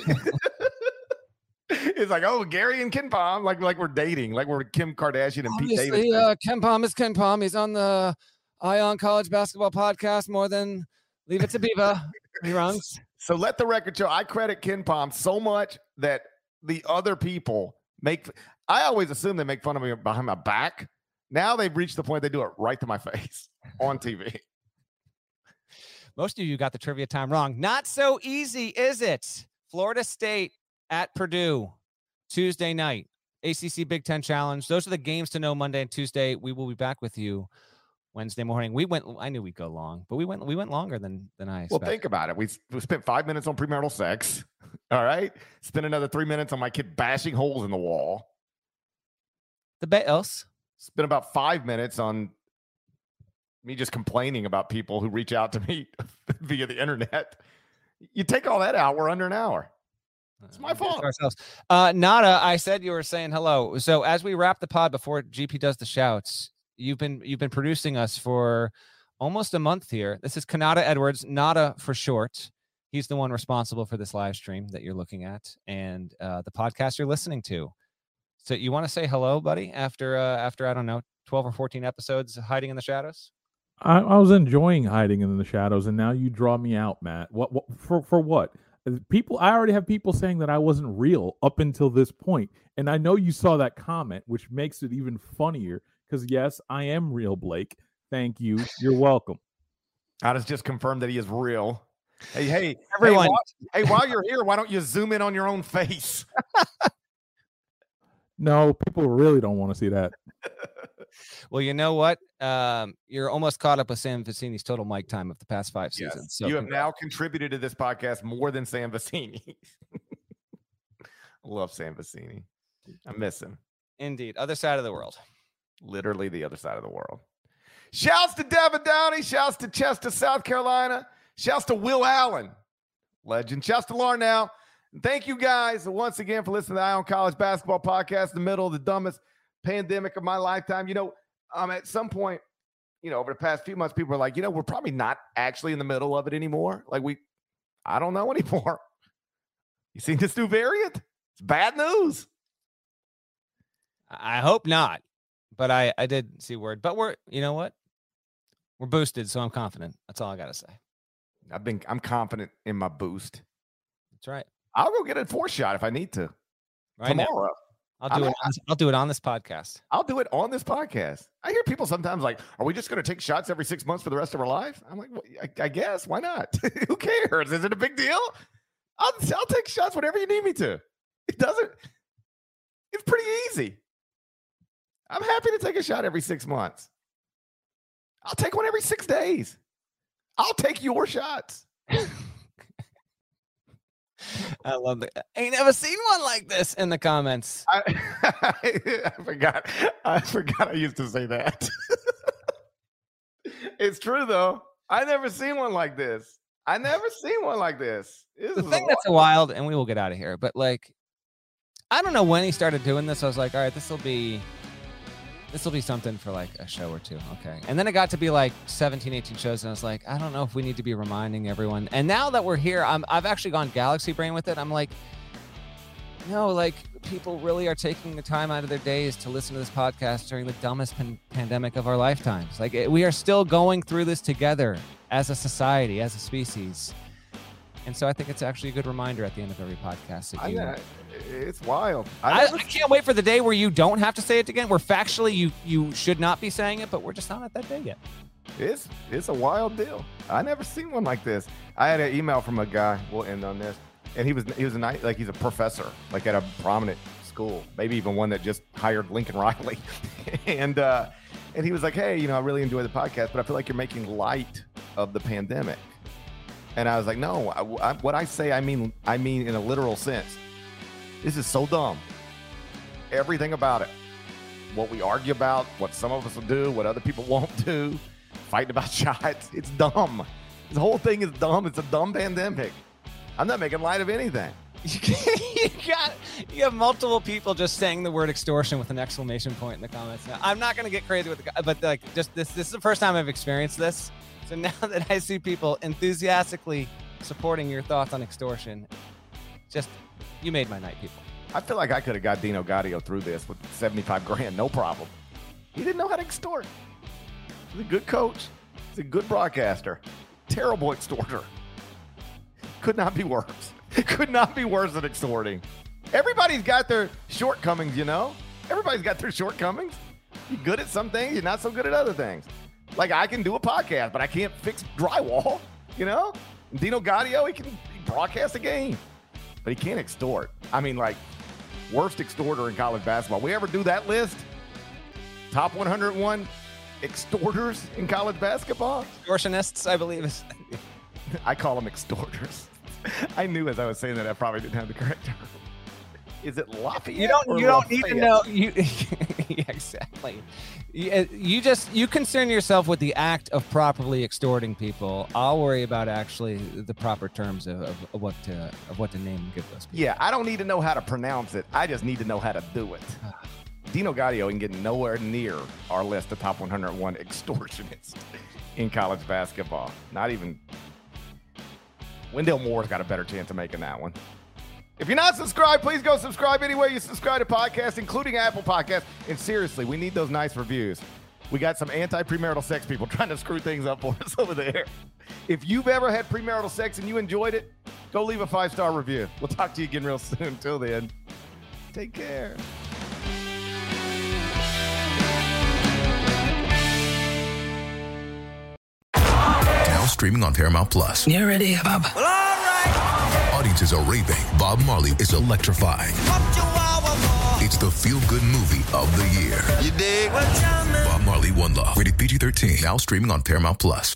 It's like, oh, Gary and Ken Pom, like like we're dating, like we're Kim Kardashian and Obviously, Pete Davidson. Uh, Ken Pom is Ken Pom. He's on the Ion College Basketball Podcast more than Leave It to Beaver. He runs. So let the record show I credit Ken Pom so much that the other people make. I always assume they make fun of me behind my back. Now they've reached the point they do it right to my face on T V. Most of you got the trivia time wrong. Not so easy, is it? Florida State at Purdue, Tuesday night, A C C Big Ten Challenge. Those are the games to know Monday and Tuesday. We will be back with you Wednesday morning. We went, I knew we'd go long, but we went, we went longer than, than I expected. Well, think about it. We, we spent five minutes on premarital sex. All right. Spent another three minutes on my kid bashing holes in the wall. The bet else. Spent about five minutes on me just complaining about people who reach out to me via the internet. You take all that out, we're under an hour. It's my fault. Ourselves. Uh, Nada, I said you were saying hello. So as we wrap the pod before G P does the shouts, You've been you've been producing us for almost a month here. This is Kanata Edwards, Nada for short. He's the one responsible for this live stream that you're looking at and uh, the podcast you're listening to. So you want to say hello, buddy, after uh, after I don't know, twelve or fourteen episodes hiding in the shadows? I, I was enjoying hiding in the shadows, and now you draw me out, Matt. What, what for? For what? People, I already have people saying that I wasn't real up until this point, and I know you saw that comment, which makes it even funnier. Because yes, I am real, Blake. Thank you. You're welcome. I just just confirmed that he is real. Hey, hey, everyone. Hey, while, hey, while you're here, why don't you zoom in on your own face? No, people really don't want to see that. Well, you know what? Um, you're almost caught up with Sam Vecini's total mic time of the past five Yes. seasons. So you have now contributed to this podcast more than Sam Vecini. I love Sam Vecini. I miss him. Indeed. Other side of the world. Literally the other side of the world. Shouts to Devin Downey. Shouts to Chester, South Carolina. Shouts to Will Allen. Legend. Shouts to Larnell. Thank you guys once again for listening to the Eye on College Basketball Podcast in the middle of the dumbest pandemic of my lifetime. You know, um, at some point, you know, over the past few months, people are like, you know, we're probably not actually in the middle of it anymore. Like we, I don't know anymore. You seen this new variant? It's bad news. I hope not. But I, I did see word. But we're, you know what? We're boosted, so I'm confident. That's all I got to say. I've been, I'm confident in my boost. That's right. I'll go get a fourth shot if I need to. Right tomorrow. Now. I'll do I'm it. On, I'll do it on this podcast. I'll do it on this podcast. I hear people sometimes like, "Are we just going to take shots every six months for the rest of our life?" I'm like, well, I, I guess. Why not? Who cares? Is it a big deal? I'll, I'll take shots whenever you need me to. It doesn't. It's pretty easy. I'm happy to take a shot every six months. I'll take one every six days. I'll take your shots. I love it. I ain't never seen one like this in the comments. I, I forgot. I forgot I used to say that. It's true though. I never seen one like this. I never seen one like this. This The is thing a that's wild, and we will get out of here, but like, I don't know when he started doing this. I was like, all right, this will be, this will be something for like a show or two. Okay. And then it got to be like seventeen, eighteen shows. And I was like, I don't know if we need to be reminding everyone. And now that we're here, I'm, I've actually gone galaxy brain with it. I'm like, no, like people really are taking the time out of their days to listen to this podcast during the dumbest pan- pandemic of our lifetimes. Like we are still going through this together as a society, as a species. And so I think it's actually a good reminder at the end of every podcast. That you, I, it's wild. I, never, I can't wait for the day where you don't have to say it again. Where factually you you should not be saying it, but we're just not at that day yet. it's it's a wild deal. I never seen one like this. I had an email from a guy. We'll end on this, and he was he was a nice, like he's a professor, like at a prominent school, maybe even one that just hired Lincoln Riley, and uh, and he was like, hey, you know, I really enjoy the podcast, but I feel like you're making light of the pandemic. And I was like, no, I, I, what I say, I mean, I mean in a literal sense. This is so dumb. Everything about it. What we argue about, what some of us will do, what other people won't do, fighting about shots. It's dumb. This whole thing is dumb. It's a dumb pandemic. I'm not making light of anything. you got you have multiple people just saying the word extortion with an exclamation point in the comments. Now, I'm not going to get crazy with the guy, but like just this this is the first time I've experienced this. So now that I see people enthusiastically supporting your thoughts on extortion, just you made my night, people. I feel like I could have got Dino Gaudio through this with seventy-five grand, no problem. He didn't know how to extort. He's a good coach. He's a good broadcaster. Terrible extorter. Could not be worse. Could not be worse than extorting. Everybody's got their shortcomings, you know? Everybody's got their shortcomings. You're good at some things, you're not so good at other things. Like I can do a podcast, but I can't fix drywall, you know? And Dino Gaudio, he can broadcast a game, but he can't extort. I mean, like, worst extorter in college basketball. We ever do that list? Top one hundred one extorters in college basketball? Extortionists, I believe. Is I call them extorters. I knew as I was saying that I probably didn't have the correct term. Is it Lafayette? You don't. or You don't need to Lafayette? know. You yeah, exactly. You, you just you concern yourself with the act of properly extorting people. I'll worry about actually the proper terms of, of, of what to of what to name and give those people. Yeah, I don't need to know how to pronounce it. I just need to know how to do it. Dino Gaudio ain't getting nowhere near our list of top one hundred one extortionists in college basketball. Not even Wendell Moore's got a better chance of making that one. If you're not subscribed, please go subscribe anywhere you subscribe to podcasts, including Apple Podcasts. And seriously, we need those nice reviews. We got some anti-premarital sex people trying to screw things up for us over there. If you've ever had premarital sex and you enjoyed it, go leave a five-star review. We'll talk to you again real soon. Until then, take care. Now streaming on Paramount Plus. You ready, Bob? Well, all right. Audiences are raving. Bob Marley is electrifying. It's the feel-good movie of the year. You dig? Bob Marley, One Love. Rated P G thirteen. Now streaming on Paramount Plus.